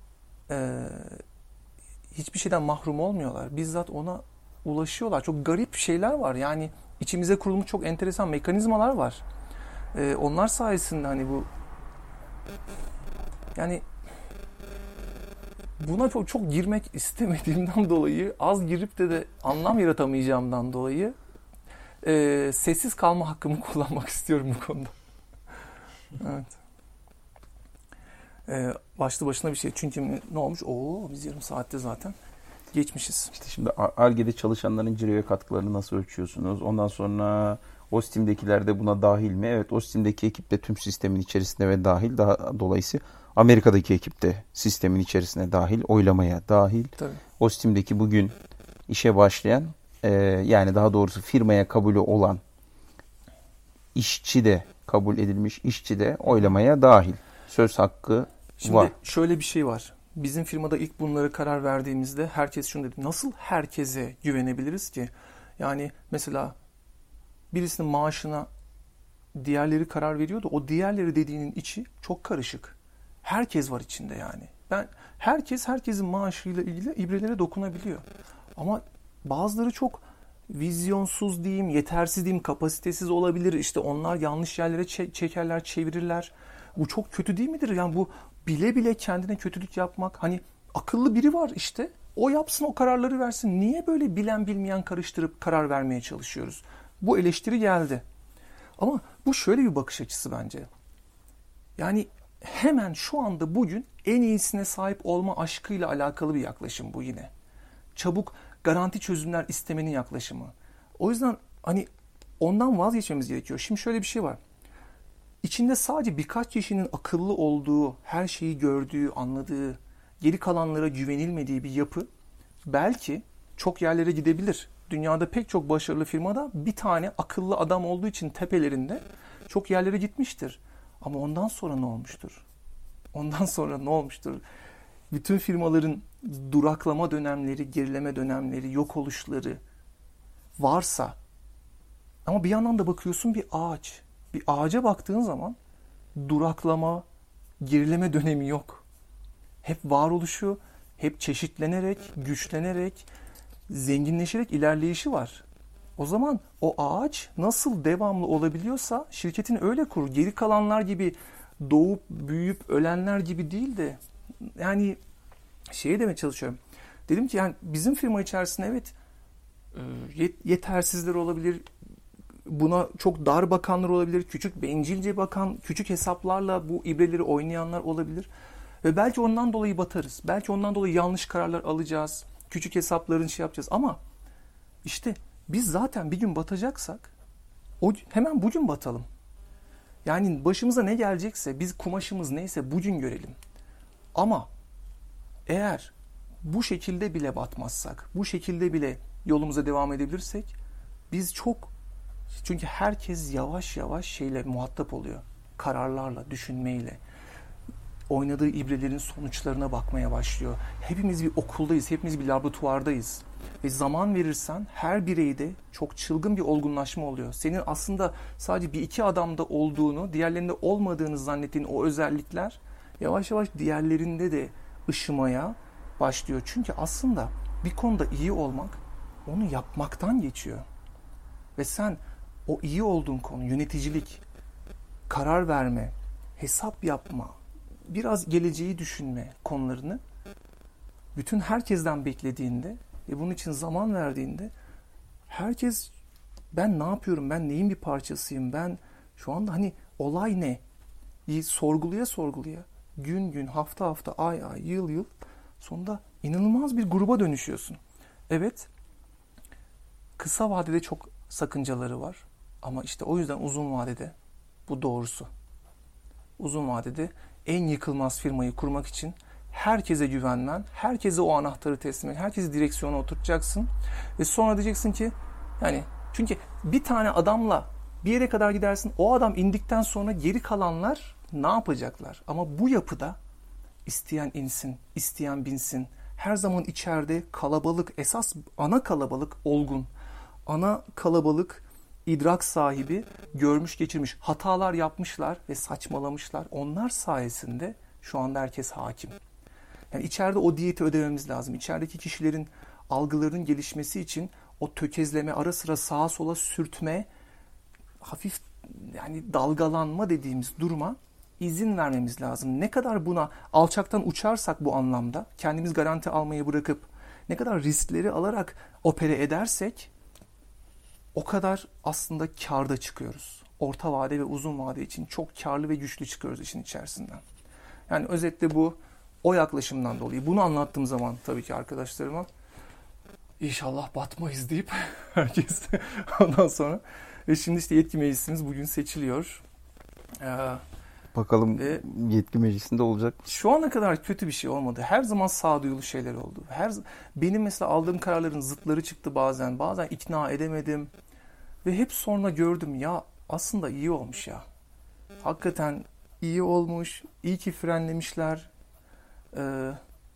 hiçbir şeyden mahrum olmuyorlar. Bizzat ona ulaşıyorlar. Çok garip şeyler var. Yani içimize kurulmuş çok enteresan mekanizmalar var. Onlar sayesinde hani bu yani buna çok girmek istemediğimden dolayı, az girip de anlam yaratamayacağımdan dolayı sessiz kalma hakkımı kullanmak istiyorum bu konuda. Evet. Başlı başına bir şey. Çünkü ne olmuş? Biz yarım saatte zaten geçmişiz. İşte şimdi Ar-Ge'de çalışanların ciroya katkılarını nasıl ölçüyorsunuz? Ondan sonra Ostim'dekiler de buna dahil mi? Evet, Ostim'deki ekip de tüm sistemin içerisinde ve dahil. Daha dolayısıyla Amerika'daki ekip de sistemin içerisine dahil, oylamaya dahil. Tabii. Ostim'deki bugün işe başlayan, yani daha doğrusu firmaya kabulü olan işçi de, kabul edilmiş işçi de oylamaya dahil. Söz hakkı Şimdi var. şöyle bir şey var. bizim firmada ilk bunlara karar verdiğimizde herkes şunu dedi. Nasıl herkese güvenebiliriz ki? Yani mesela birisinin maaşına diğerleri karar veriyordu. O diğerleri dediğinin içi çok karışık. Herkes var içinde yani. Herkesin maaşıyla ilgili ibrelere dokunabiliyor. Ama bazıları çok vizyonsuz diyeyim, yetersiz diyeyim, kapasitesiz olabilir. İşte onlar yanlış yerlere çekerler, çevirirler. Bu çok kötü değil midir? Yani bu bile bile kendine kötülük yapmak. Hani akıllı biri var işte. O yapsın, o kararları versin. Niye böyle bilen bilmeyen karıştırıp karar vermeye çalışıyoruz? Bu eleştiri geldi. Ama bu şöyle bir bakış açısı bence. Yani hemen şu anda bugün en iyisine sahip olma aşkıyla alakalı bir yaklaşım bu yine. Çabuk garanti çözümler istemenin yaklaşımı. O yüzden hani ondan vazgeçmemiz gerekiyor. Şimdi şöyle bir şey var. İçinde sadece birkaç kişinin akıllı olduğu, her şeyi gördüğü, anladığı, geri kalanlara güvenilmediği bir yapı belki çok yerlere gidebilir. Dünyada pek çok başarılı firmada bir tane akıllı adam olduğu için tepelerinde çok yerlere gitmiştir. Ama ondan sonra ne olmuştur? Ondan sonra ne olmuştur? Bütün firmaların duraklama dönemleri, gerileme dönemleri, yok oluşları varsa ama bir yandan da bakıyorsun bir ağaç. Bir ağaca baktığın zaman duraklama, gerileme dönemi yok. Hep varoluşu, hep çeşitlenerek, güçlenerek, zenginleşerek ilerleyişi var. O zaman o ağaç nasıl devamlı olabiliyorsa şirketin öyle kur. Geri kalanlar gibi doğup büyüyüp ölenler gibi değil de yani şeye demeye çalışıyorum. Dedim ki yani bizim firma içerisinde evet yetersizler olabilir. Buna çok dar bakanlar olabilir. Küçük bencilce bakan, küçük hesaplarla bu ibreleri oynayanlar olabilir. Ve belki ondan dolayı batarız. Belki ondan dolayı yanlış kararlar alacağız. Küçük hesapların şey yapacağız. Ama işte biz zaten bir gün batacaksak hemen bugün batalım. Yani başımıza ne gelecekse, biz kumaşımız neyse bugün görelim. Ama eğer bu şekilde bile batmazsak, bu şekilde bile yolumuza devam edebilirsek biz çünkü herkes yavaş yavaş şeyle muhatap oluyor. Kararlarla, düşünmeyle. Oynadığı ibrelerin sonuçlarına bakmaya başlıyor. Hepimiz bir okuldayız, hepimiz bir laboratuvardayız. Ve zaman verirsen her bireyde çok çılgın bir olgunlaşma oluyor. Senin aslında sadece bir iki adamda olduğunu, diğerlerinde olmadığını zannettiğin o özellikler yavaş yavaş diğerlerinde de ışımaya başlıyor. Çünkü aslında bir konuda iyi olmak onu yapmaktan geçiyor. Ve sen o iyi olduğun konu, yöneticilik, karar verme, hesap yapma, biraz geleceği düşünme konularını bütün herkesten beklediğinde ve bunun için zaman verdiğinde herkes ben ne yapıyorum, ben neyin bir parçasıyım, ben şu anda hani olay ne? Sorguluya gün gün, hafta hafta, ay ay, yıl yıl sonunda inanılmaz bir gruba dönüşüyorsun. Evet, kısa vadede çok sakıncaları var ama işte o yüzden uzun vadede bu doğrusu. Uzun vadede en yıkılmaz firmayı kurmak için herkese güvenmen, herkese o anahtarı teslim et, herkesi direksiyona oturtacaksın ve sonra diyeceksin ki yani çünkü bir tane adamla bir yere kadar gidersin, o adam indikten sonra geri kalanlar ne yapacaklar? Ama bu yapıda isteyen insin, isteyen binsin. Her zaman içeride kalabalık, esas ana kalabalık olgun. Ana kalabalık idrak sahibi, görmüş geçirmiş, hatalar yapmışlar ve saçmalamışlar. Onlar sayesinde şu anda herkes hakim. Yani içeride o diyeti ödememiz lazım. İçerideki kişilerin algılarının gelişmesi için o tökezleme, ara sıra sağa sola sürtme, hafif yani dalgalanma dediğimiz duruma izin vermemiz lazım. Ne kadar buna alçaktan uçarsak bu anlamda, kendimiz garanti almayı bırakıp ne kadar riskleri alarak opere edersek o kadar aslında kârda çıkıyoruz. Orta vade ve uzun vade için çok kârlı ve güçlü çıkıyoruz işin içerisinden. Yani özetle bu o yaklaşımdan dolayı. Bunu anlattığım zaman tabii ki arkadaşlarıma İnşallah batmayız deyip herkes ondan sonra ve şimdi işte yetki meclisimiz bugün seçiliyor. Bakalım yetki meclisinde olacak. Şu ana kadar kötü bir şey olmadı. Her zaman sağduyulu şeyler oldu. Benim mesela aldığım kararların zıtları çıktı bazen. Bazen ikna edemedim. Ve hep sonra gördüm ya aslında iyi olmuş ya. Hakikaten iyi olmuş. İyi ki frenlemişler.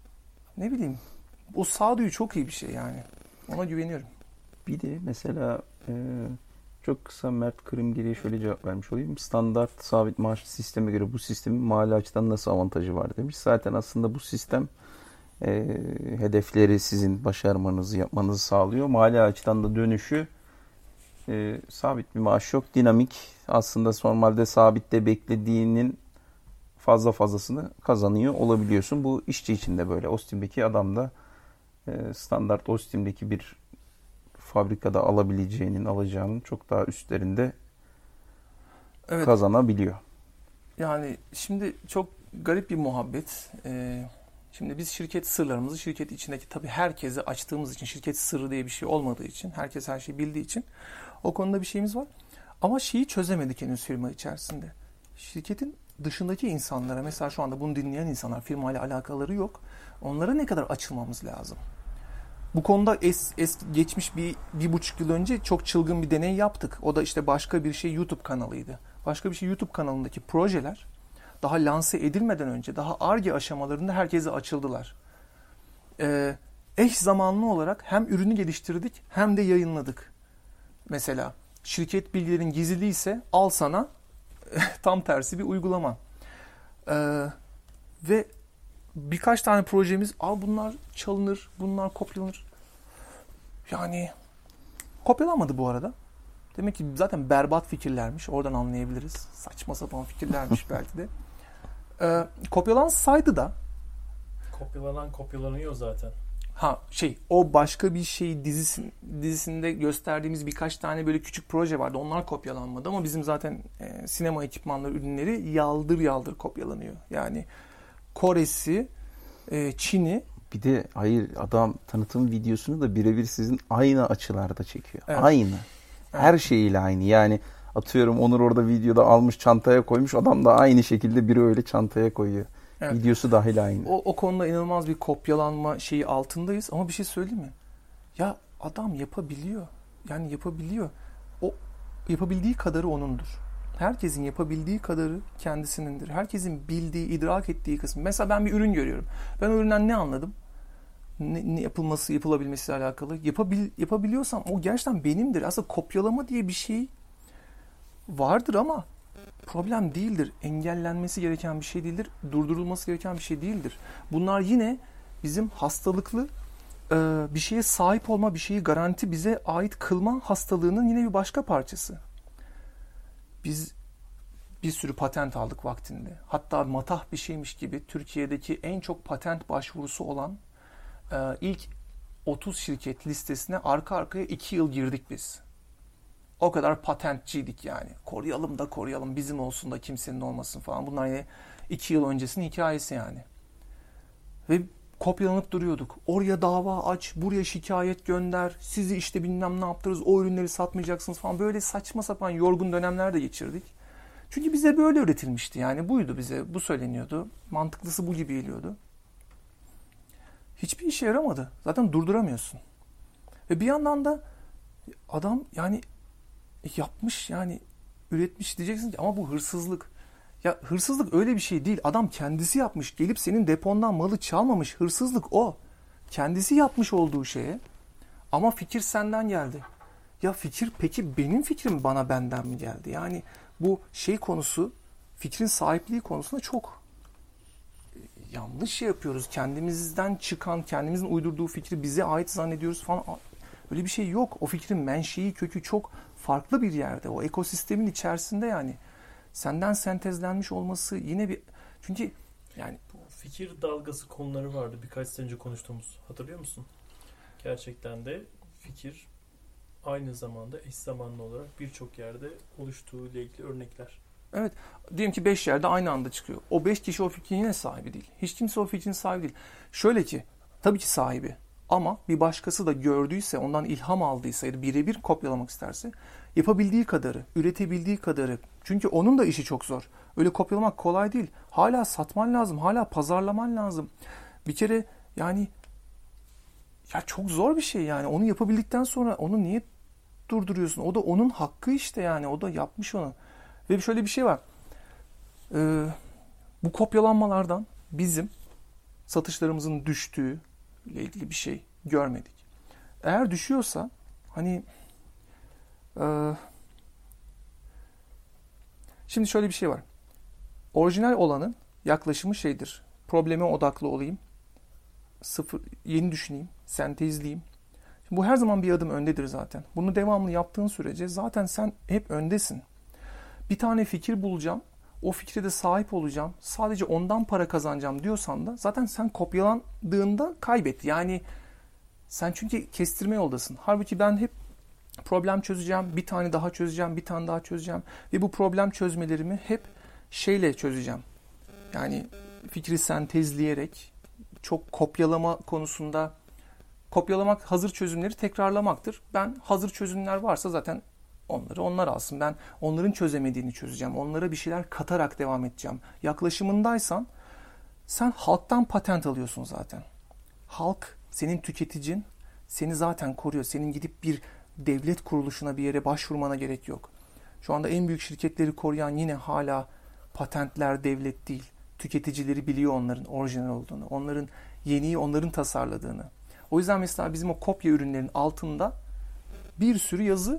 ne bileyim, o sağduyu çok iyi bir şey yani. Ona güveniyorum. Bir de mesela çok kısa Mert Kırımgeri'ye şöyle cevap vermiş olayım. Standart sabit maaş sisteme göre bu sistemin mali açıdan nasıl avantajı var demiş. Zaten aslında bu sistem hedefleri sizin başarmanızı yapmanızı sağlıyor. Mali açıdan da dönüşü sabit bir maaş yok. Dinamik, aslında normalde sabitte beklediğinin fazlasını kazanıyor olabiliyorsun. Bu işçi için de böyle. Ostim'deki adam da standart Ostim'deki bir fabrikada alacağının çok daha üstlerinde Evet. kazanabiliyor. Yani şimdi çok garip bir muhabbet. Şimdi biz şirket sırlarımızı şirket içindeki tabii herkese açtığımız için, şirket sırrı diye bir şey olmadığı için, herkes her şeyi bildiği için o konuda bir şeyimiz var. Ama şeyi çözemedik henüz firma içerisinde. Şirketin dışındaki insanlara, mesela şu anda bunu dinleyen insanlar, firmayla alakaları yok. Onlara ne kadar açılmamız lazım? Bu konuda geçmiş bir buçuk yıl önce çok çılgın bir deney yaptık. O da işte başka bir şey YouTube kanalıydı. Başka bir şey YouTube kanalındaki projeler daha lanse edilmeden önce, daha Ar-Ge aşamalarında herkese açıldılar. Eş zamanlı olarak hem ürünü geliştirdik hem de yayınladık. Mesela şirket bilgilerin gizliyse al sana tam tersi bir uygulama. Ve birkaç tane projemiz, bunlar çalınır, bunlar kopyalanır. Yani kopyalanmadı bu arada. Demek ki zaten berbat fikirlermiş. Oradan anlayabiliriz. Saçma sapan fikirlermiş belki de. Kopyalansaydı da Kopyalanan kopyalanıyor zaten. O başka bir şey dizisinde gösterdiğimiz birkaç tane böyle küçük proje vardı. Onlar kopyalanmadı ama bizim zaten sinema ekipmanları, ürünleri yaldır yaldır kopyalanıyor. Yani Kore'si, Çin'i. Bir de hayır, adam tanıtım videosunu da birebir sizin aynı açılarda çekiyor. Evet. Aynı. Her şeyiyle aynı. Yani atıyorum Onur orada videoda almış çantaya koymuş. Adam da aynı şekilde biri öyle çantaya koyuyor. Evet. Videosu dahil aynı. O konuda inanılmaz bir kopyalanma şeyi altındayız. Ama bir şey söyleyeyim mi? Ya adam yapabiliyor. Yani yapabiliyor. O yapabildiği kadarı onundur. Herkesin yapabildiği kadarı kendisinindir. Herkesin bildiği, idrak ettiği kısmı. Mesela ben bir ürün görüyorum. Ben o üründen ne anladım? Ne yapılabilmesiyle alakalı. Yapabiliyorsam o gerçekten benimdir. Aslında kopyalama diye bir şey vardır ama problem değildir. Engellenmesi gereken bir şey değildir. Durdurulması gereken bir şey değildir. Bunlar yine bizim hastalıklı bir şeye sahip olma, bir şeyi garanti bize ait kılma hastalığının yine bir başka parçası. Biz bir sürü patent aldık vaktinde. Hatta matah bir şeymiş gibi Türkiye'deki en çok patent başvurusu olan ilk 30 şirket listesine arka arkaya 2 yıl girdik biz. O kadar patentçiydik yani. Koruyalım, bizim olsun da kimsenin olmasın falan. Bunlar yine 2 yıl öncesinin hikayesi yani. Ve kopyalanıp duruyorduk. Oraya dava aç, buraya şikayet gönder, sizi işte bilmem ne yaptırırız, o ürünleri satmayacaksınız falan. Böyle saçma sapan yorgun dönemler de geçirdik. Çünkü bize böyle öğretilmişti yani. Buydu, bize bu söyleniyordu. Mantıklısı bu gibi geliyordu. Hiçbir işe yaramadı. Zaten durduramıyorsun. Ve bir yandan da adam yani yapmış, yani üretmiş diyeceksin ki ama bu hırsızlık. Ya hırsızlık öyle bir şey değil. Adam kendisi yapmış. Gelip senin depondan malı çalmamış. Hırsızlık o. Kendisi yapmış olduğu şeye. Ama fikir senden geldi. Ya fikir peki benim fikrim benden mi geldi? Yani bu şey konusu, fikrin sahipliği konusunda çok yanlış şey yapıyoruz. Kendimizden çıkan, kendimizin uydurduğu fikri bize ait zannediyoruz falan. Öyle bir şey yok. O fikrin menşei, kökü çok farklı bir yerde. O ekosistemin içerisinde yani. Senden sentezlenmiş olması yine bir... Çünkü yani... Bu fikir dalgası konuları vardı birkaç sene önce konuştuğumuz. Hatırlıyor musun? Gerçekten de fikir aynı zamanda eş zamanlı olarak birçok yerde oluştuğu ile ilgili örnekler. Evet. Diyelim ki 5 yerde aynı anda çıkıyor. O 5 kişi o fikrin yine sahibi değil. Hiç kimse o fikrin sahibi değil. Şöyle ki, tabii ki sahibi. Ama bir başkası da gördüyse, ondan ilham aldıysa ya da birebir kopyalamak isterse yapabildiği kadarı, üretebildiği kadarı. Çünkü onun da işi çok zor. Öyle kopyalamak kolay değil. Hala satman lazım, hala pazarlaman lazım. Bir kere yani ya çok zor bir şey yani. Onu yapabildikten sonra onu niye durduruyorsun? O da onun hakkı işte yani. O da yapmış onu. Ve şöyle bir şey var. Bu kopyalanmalardan bizim satışlarımızın düştüğü ile ilgili bir şey görmedik. Eğer düşüyorsa hani şimdi şöyle bir şey var. Orijinal olanın yaklaşımı şeydir. Probleme odaklı olayım. Yeni düşüneyim. Sentezleyeyim. Şimdi bu her zaman bir adım öndedir zaten. Bunu devamlı yaptığın sürece zaten sen hep öndesin. Bir tane fikir bulacağım. O fikre de sahip olacağım. Sadece ondan para kazanacağım diyorsan da zaten sen kopyalandığında kaybet. Yani sen çünkü kestirme yoldasın. Halbuki ben hep problem çözeceğim, bir tane daha çözeceğim, bir tane daha çözeceğim. Ve bu problem çözmelerimi hep şeyle çözeceğim. Yani fikri sentezleyerek, çok kopyalama konusunda, kopyalamak hazır çözümleri tekrarlamaktır. Ben hazır çözümler varsa zaten onlar alsın. Ben onların çözemediğini çözeceğim. Onlara bir şeyler katarak devam edeceğim. Yaklaşımındaysan sen halktan patent alıyorsun zaten. Halk senin tüketicin, seni zaten koruyor. Senin gidip bir devlet kuruluşuna bir yere başvurmana gerek yok. Şu anda en büyük şirketleri koruyan yine hala patentler, devlet değil. Tüketicileri biliyor onların orijinal olduğunu. Onların yeniyi onların tasarladığını. O yüzden mesela bizim o kopya ürünlerin altında bir sürü yazı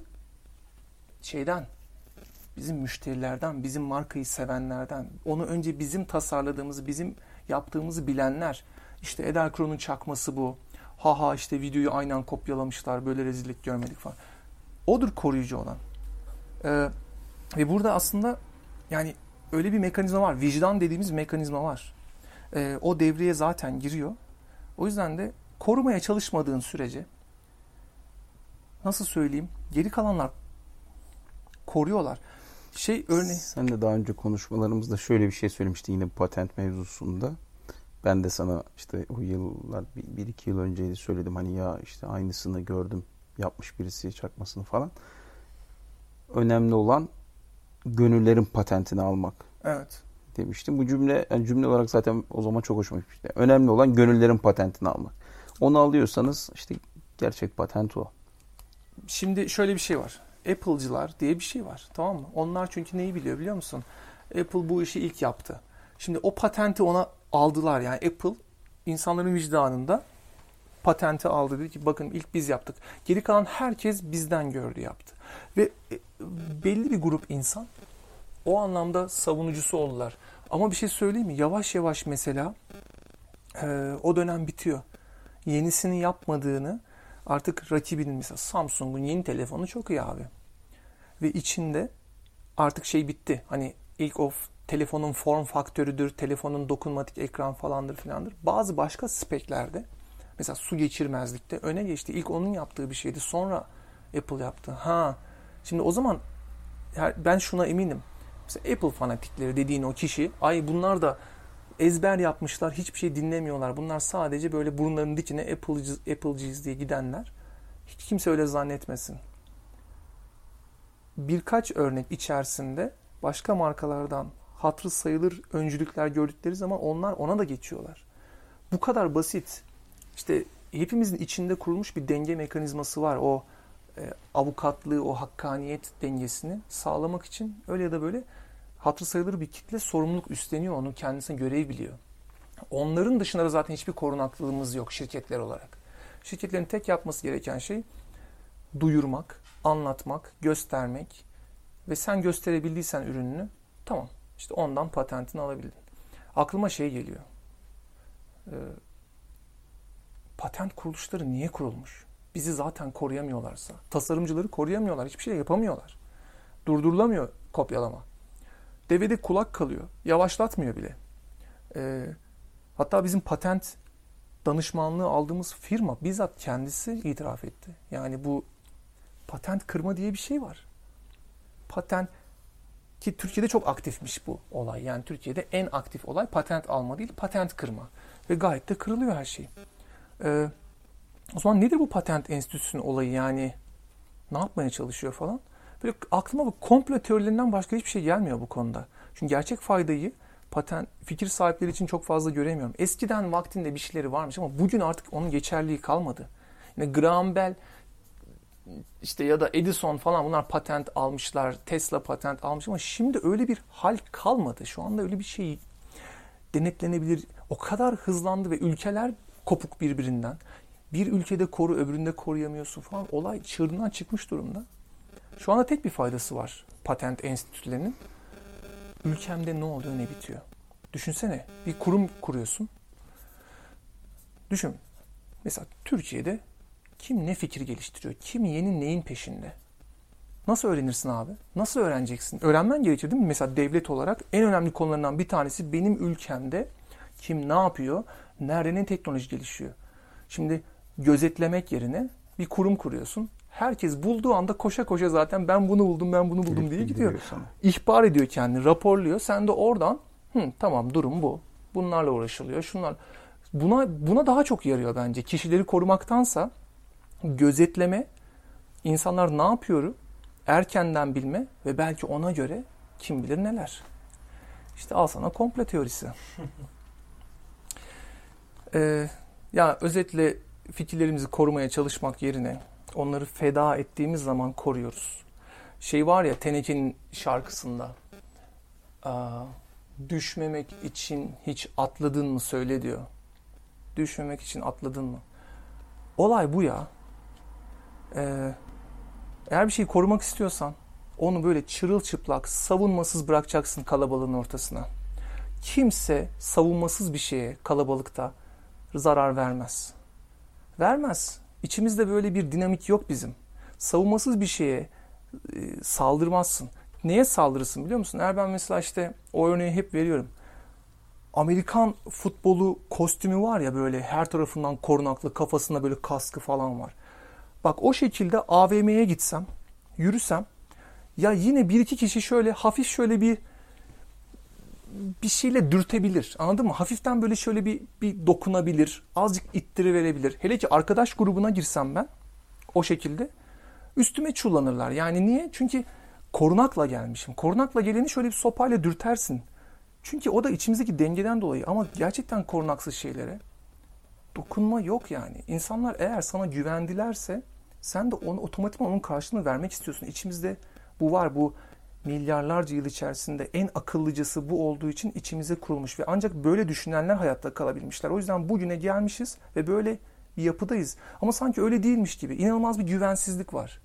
bizim müşterilerden, bizim markayı sevenlerden, onu önce bizim tasarladığımızı, bizim yaptığımızı bilenler. İşte Edelkron'un çakması bu. İşte videoyu aynen kopyalamışlar, böyle rezillik görmedik falan. Odur koruyucu olan. Ve burada aslında yani öyle bir mekanizma var. Vicdan dediğimiz mekanizma var. O devreye zaten giriyor. O yüzden de korumaya çalışmadığın sürece nasıl söyleyeyim? Geri kalanlar koruyorlar. Örneğin sen de daha önce konuşmalarımızda şöyle bir şey söylemiştin yine patent mevzusunda. Ben de sana işte o yıllar 1-2 yıl önceydi söyledim hani ya işte aynısını gördüm yapmış birisi çakmasını falan. Önemli olan gönüllerin patentini almak. Evet. Demiştim. Bu cümle olarak zaten o zaman çok hoşuma gitmişti. Önemli olan gönüllerin patentini almak. Onu alıyorsanız işte gerçek patent o. Şimdi şöyle bir şey var. Apple'cılar diye bir şey var. Tamam mı? Onlar çünkü neyi biliyor musun? Apple bu işi ilk yaptı. Şimdi o patenti ona aldılar. Yani Apple insanların vicdanında patenti aldı. Dedi ki bakın ilk biz yaptık. Geri kalan herkes bizden gördü yaptı. Ve belli bir grup insan o anlamda savunucusu oldular. Ama bir şey söyleyeyim mi? Yavaş yavaş mesela o dönem bitiyor. Yenisini yapmadığını artık rakibinin mesela Samsung'un yeni telefonu çok iyi abi. Ve içinde artık bitti. Hani ilk telefonun form faktörüdür, telefonun dokunmatik ekran falandır filandır. Bazı başka speklerde mesela su geçirmezlikte öne geçti. İlk onun yaptığı bir şeydi. Sonra Apple yaptı. Şimdi o zaman ben şuna eminim. Mesela Apple fanatikleri dediğin o kişi, bunlar da ezber yapmışlar, hiçbir şey dinlemiyorlar. Bunlar sadece böyle burunlarının dikine Apple'cıyız diye gidenler. Hiç kimse öyle zannetmesin. Birkaç örnek içerisinde başka markalardan hatırı sayılır öncülükler gördükleri zaman onlar ona da geçiyorlar. Bu kadar basit. İşte hepimizin içinde kurulmuş bir denge mekanizması var. O avukatlığı, o hakkaniyet dengesini sağlamak için öyle ya da böyle hatırı sayılır bir kitle sorumluluk üstleniyor. Onu kendisine görev biliyor. Onların dışında da zaten hiçbir korunaklılığımız yok şirketler olarak. Şirketlerin tek yapması gereken şey duyurmak, anlatmak, göstermek ve sen gösterebildiysen ürününü tamam işte ondan patentini alabildin. Aklıma geliyor. Patent kuruluşları niye kurulmuş? Bizi zaten koruyamıyorlarsa. Tasarımcıları koruyamıyorlar. Hiçbir şey yapamıyorlar. Durdurulamıyor kopyalama. Devede kulak kalıyor. Yavaşlatmıyor bile. Hatta bizim patent danışmanlığı aldığımız firma bizzat kendisi itiraf etti. Yani bu patent kırma diye bir şey var. Patent ki Türkiye'de çok aktifmiş bu olay. Yani Türkiye'de en aktif olay patent alma değil, patent kırma. Ve gayet de kırılıyor her şey. O zaman nedir bu patent enstitüsünün olayı yani? Ne yapmaya çalışıyor falan? Böyle aklıma bu komplo teorilerinden başka hiçbir şey gelmiyor bu konuda. Çünkü gerçek faydayı patent fikir sahipleri için çok fazla göremiyorum. Eskiden vaktinde bir şeyleri varmış ama bugün artık onun geçerliliği kalmadı. Yani Graham Bell ya da Edison falan bunlar patent almışlar, Tesla patent almış ama şimdi öyle bir hal kalmadı. Şu anda öyle bir şey denetlenebilir. O kadar hızlandı ve ülkeler kopuk birbirinden. Bir ülkede koru, öbüründe koruyamıyorsun falan. Olay çığırından çıkmış durumda. Şu anda tek bir faydası var patent enstitülerinin. Ülkemde ne oluyor, ne bitiyor? Düşünsene, bir kurum kuruyorsun. Düşün, mesela Türkiye'de kim ne fikir geliştiriyor? Kim yeni neyin peşinde? Nasıl öğrenirsin abi? Nasıl öğreneceksin? Öğrenmen gerekiyor değil mi? Mesela devlet olarak en önemli konularından bir tanesi benim ülkemde kim ne yapıyor? Nerede ne teknoloji gelişiyor? Şimdi gözetlemek yerine bir kurum kuruyorsun. Herkes bulduğu anda koşa koşa zaten ben bunu buldum, ben bunu buldum diye gidiyor. İhbar ediyor kendini, raporluyor. Sen de oradan tamam durum bu. Bunlarla uğraşılıyor. Şunlar. Buna daha çok yarıyor bence. Kişileri korumaktansa gözetleme, insanlar ne yapıyor? Erkenden bilme ve belki ona göre kim bilir neler. İşte al sana komplo teorisi. Ya özetle fikirlerimizi korumaya çalışmak yerine onları feda ettiğimiz zaman koruyoruz. Şey var ya Teneke'nin şarkısında düşmemek için hiç atladın mı söyle diyor. Düşmemek için atladın mı? Olay bu ya. Eğer bir şeyi korumak istiyorsan onu böyle çırılçıplak, savunmasız bırakacaksın kalabalığın ortasına. Kimse savunmasız bir şeye kalabalıkta zarar vermez. Vermez. İçimizde böyle bir dinamik yok bizim. Savunmasız bir şeye saldırmazsın. Neye saldırırsın biliyor musun? Eğer ben mesela işte o örneği hep veriyorum. Amerikan futbolu kostümü var ya böyle her tarafından korunaklı, kafasında böyle kaskı falan var. Bak o şekilde AVM'ye gitsem, yürüsem ya yine bir iki kişi şöyle hafif şöyle bir şeyle dürtebilir. Anladın mı? Hafiften böyle şöyle bir dokunabilir. Azıcık ittiriverebilir. Hele ki arkadaş grubuna girsem ben o şekilde üstüme çullanırlar. Yani niye? Çünkü korunakla gelmişim. Korunakla geleni şöyle bir sopayla dürtersin. Çünkü o da içimizdeki dengeden dolayı. Ama gerçekten korunaksız şeylere dokunma yok yani. İnsanlar eğer sana güvendilerse sen de onu otomatikman onun karşılığını vermek istiyorsun. İçimizde bu var. Bu milyarlarca yıl içerisinde en akıllıcası bu olduğu için içimize kurulmuş ve ancak böyle düşünenler hayatta kalabilmişler. O yüzden bugüne gelmişiz ve böyle bir yapıdayız. Ama sanki öyle değilmiş gibi. İnanılmaz bir güvensizlik var.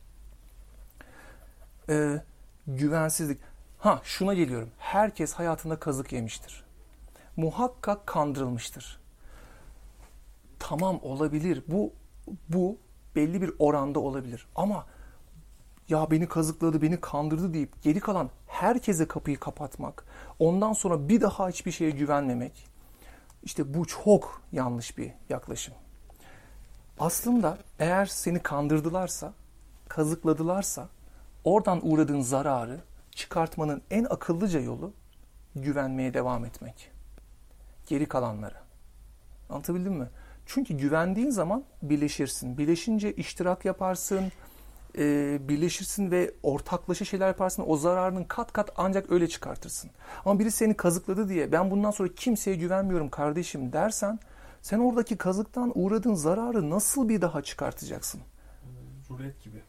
Güvensizlik. Şuna geliyorum. Herkes hayatında kazık yemiştir. Muhakkak kandırılmıştır. Tamam olabilir. Bu belli bir oranda olabilir. Ama ya beni kazıkladı, beni kandırdı deyip geri kalan herkese kapıyı kapatmak, ondan sonra bir daha hiçbir şeye güvenmemek, işte bu çok yanlış bir yaklaşım. Aslında eğer seni kandırdılarsa, kazıkladılarsa, oradan uğradığın zararı çıkartmanın en akıllıca yolu güvenmeye devam etmek. Geri kalanlara. Anlatabildim mi? Çünkü güvendiğin zaman birleşirsin. Birleşince iştirak yaparsın, birleşirsin ve ortaklaşa şeyler yaparsın. O zararını kat kat ancak öyle çıkartırsın. Ama biri seni kazıkladı diye ben bundan sonra kimseye güvenmiyorum kardeşim dersen sen oradaki kazıktan uğradığın zararı nasıl bir daha çıkartacaksın? Rulet gibi.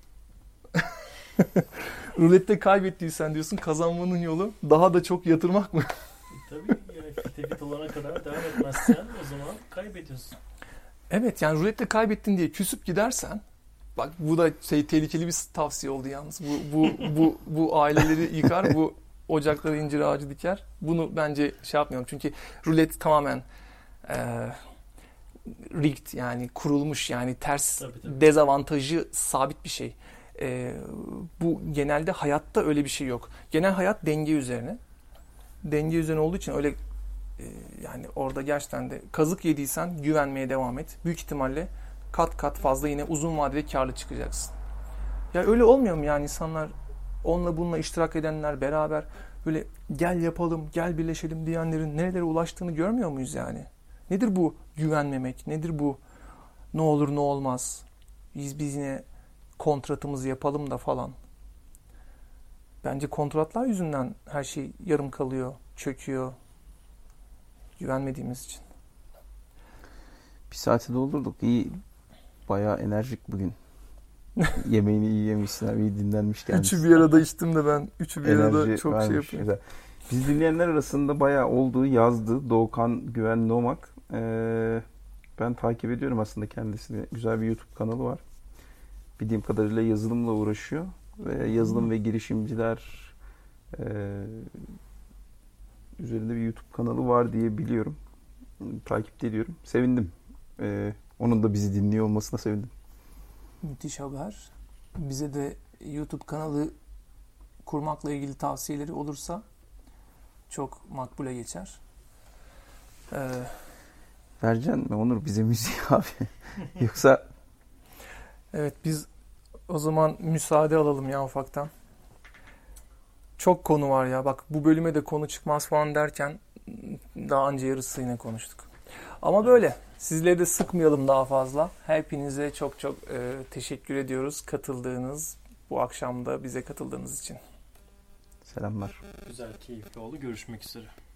Rulette kaybettiysen diyorsun kazanmanın yolu daha da çok yatırmak mı? Tabii yani tevhid olana kadar devam etmezsen o zaman kaybediyorsun. Evet yani rulette kaybettin diye küsüp gidersen bak bu da tehlikeli bir tavsiye oldu yalnız. Bu aileleri yıkar, bu ocakları incir ağacı diker. Bunu bence yapmayalım. Çünkü rulet tamamen rigged yani kurulmuş yani ters tabii. Dezavantajı sabit bir şey. Bu genelde hayatta öyle bir şey yok. Genel hayat denge üzerine. Denge üzerine olduğu için öyle yani orada gerçekten de kazık yediysen güvenmeye devam et. Büyük ihtimalle kat kat fazla yine uzun vadede karlı çıkacaksın. Ya öyle olmuyor mu yani insanlar onunla bununla iştirak edenler beraber böyle gel yapalım, gel birleşelim diyenlerin nerelere ulaştığını görmüyor muyuz yani? Nedir bu güvenmemek? Nedir bu ne olur ne olmaz? Biz yine kontratımızı yapalım da falan. Bence kontratlar yüzünden her şey yarım kalıyor, çöküyor. Güvenmediğimiz için. Bir saati doldurduk. İyi. Bayağı enerjik bugün. Yemeğini iyi yemişsin abi. İyi dinlenmiş gelmişsin. Üçü bir arada içtim de ben. Üçü bir arada Enerji çok varmış. şey yapıyorum. Güzel. Biz dinleyenler arasında bayağı olduğu yazdı. Doğukan Güven Nomak. Ben takip ediyorum aslında kendisini. Güzel bir YouTube kanalı var. Bildiğim kadarıyla yazılımla uğraşıyor. Ve yazılım ve girişimciler üzerinde bir YouTube kanalı var diye biliyorum. Takip ediyorum. Sevindim. Onun da bizi dinliyor olmasına sevindim. Müthiş haber. Bize de YouTube kanalı kurmakla ilgili tavsiyeleri olursa çok makbule geçer. Vereceksin mi Onur bize müziği abi? Yoksa Evet, biz o zaman müsaade alalım ya ufaktan. Çok konu var ya. Bak, bu bölüme de konu çıkmaz falan derken daha önce yarısı yine konuştuk. Ama böyle. Sizleri de sıkmayalım daha fazla. Hepinize çok çok teşekkür ediyoruz bu akşam da bize katıldığınız için. selamlar. Güzel, keyifli oldu. Görüşmek üzere.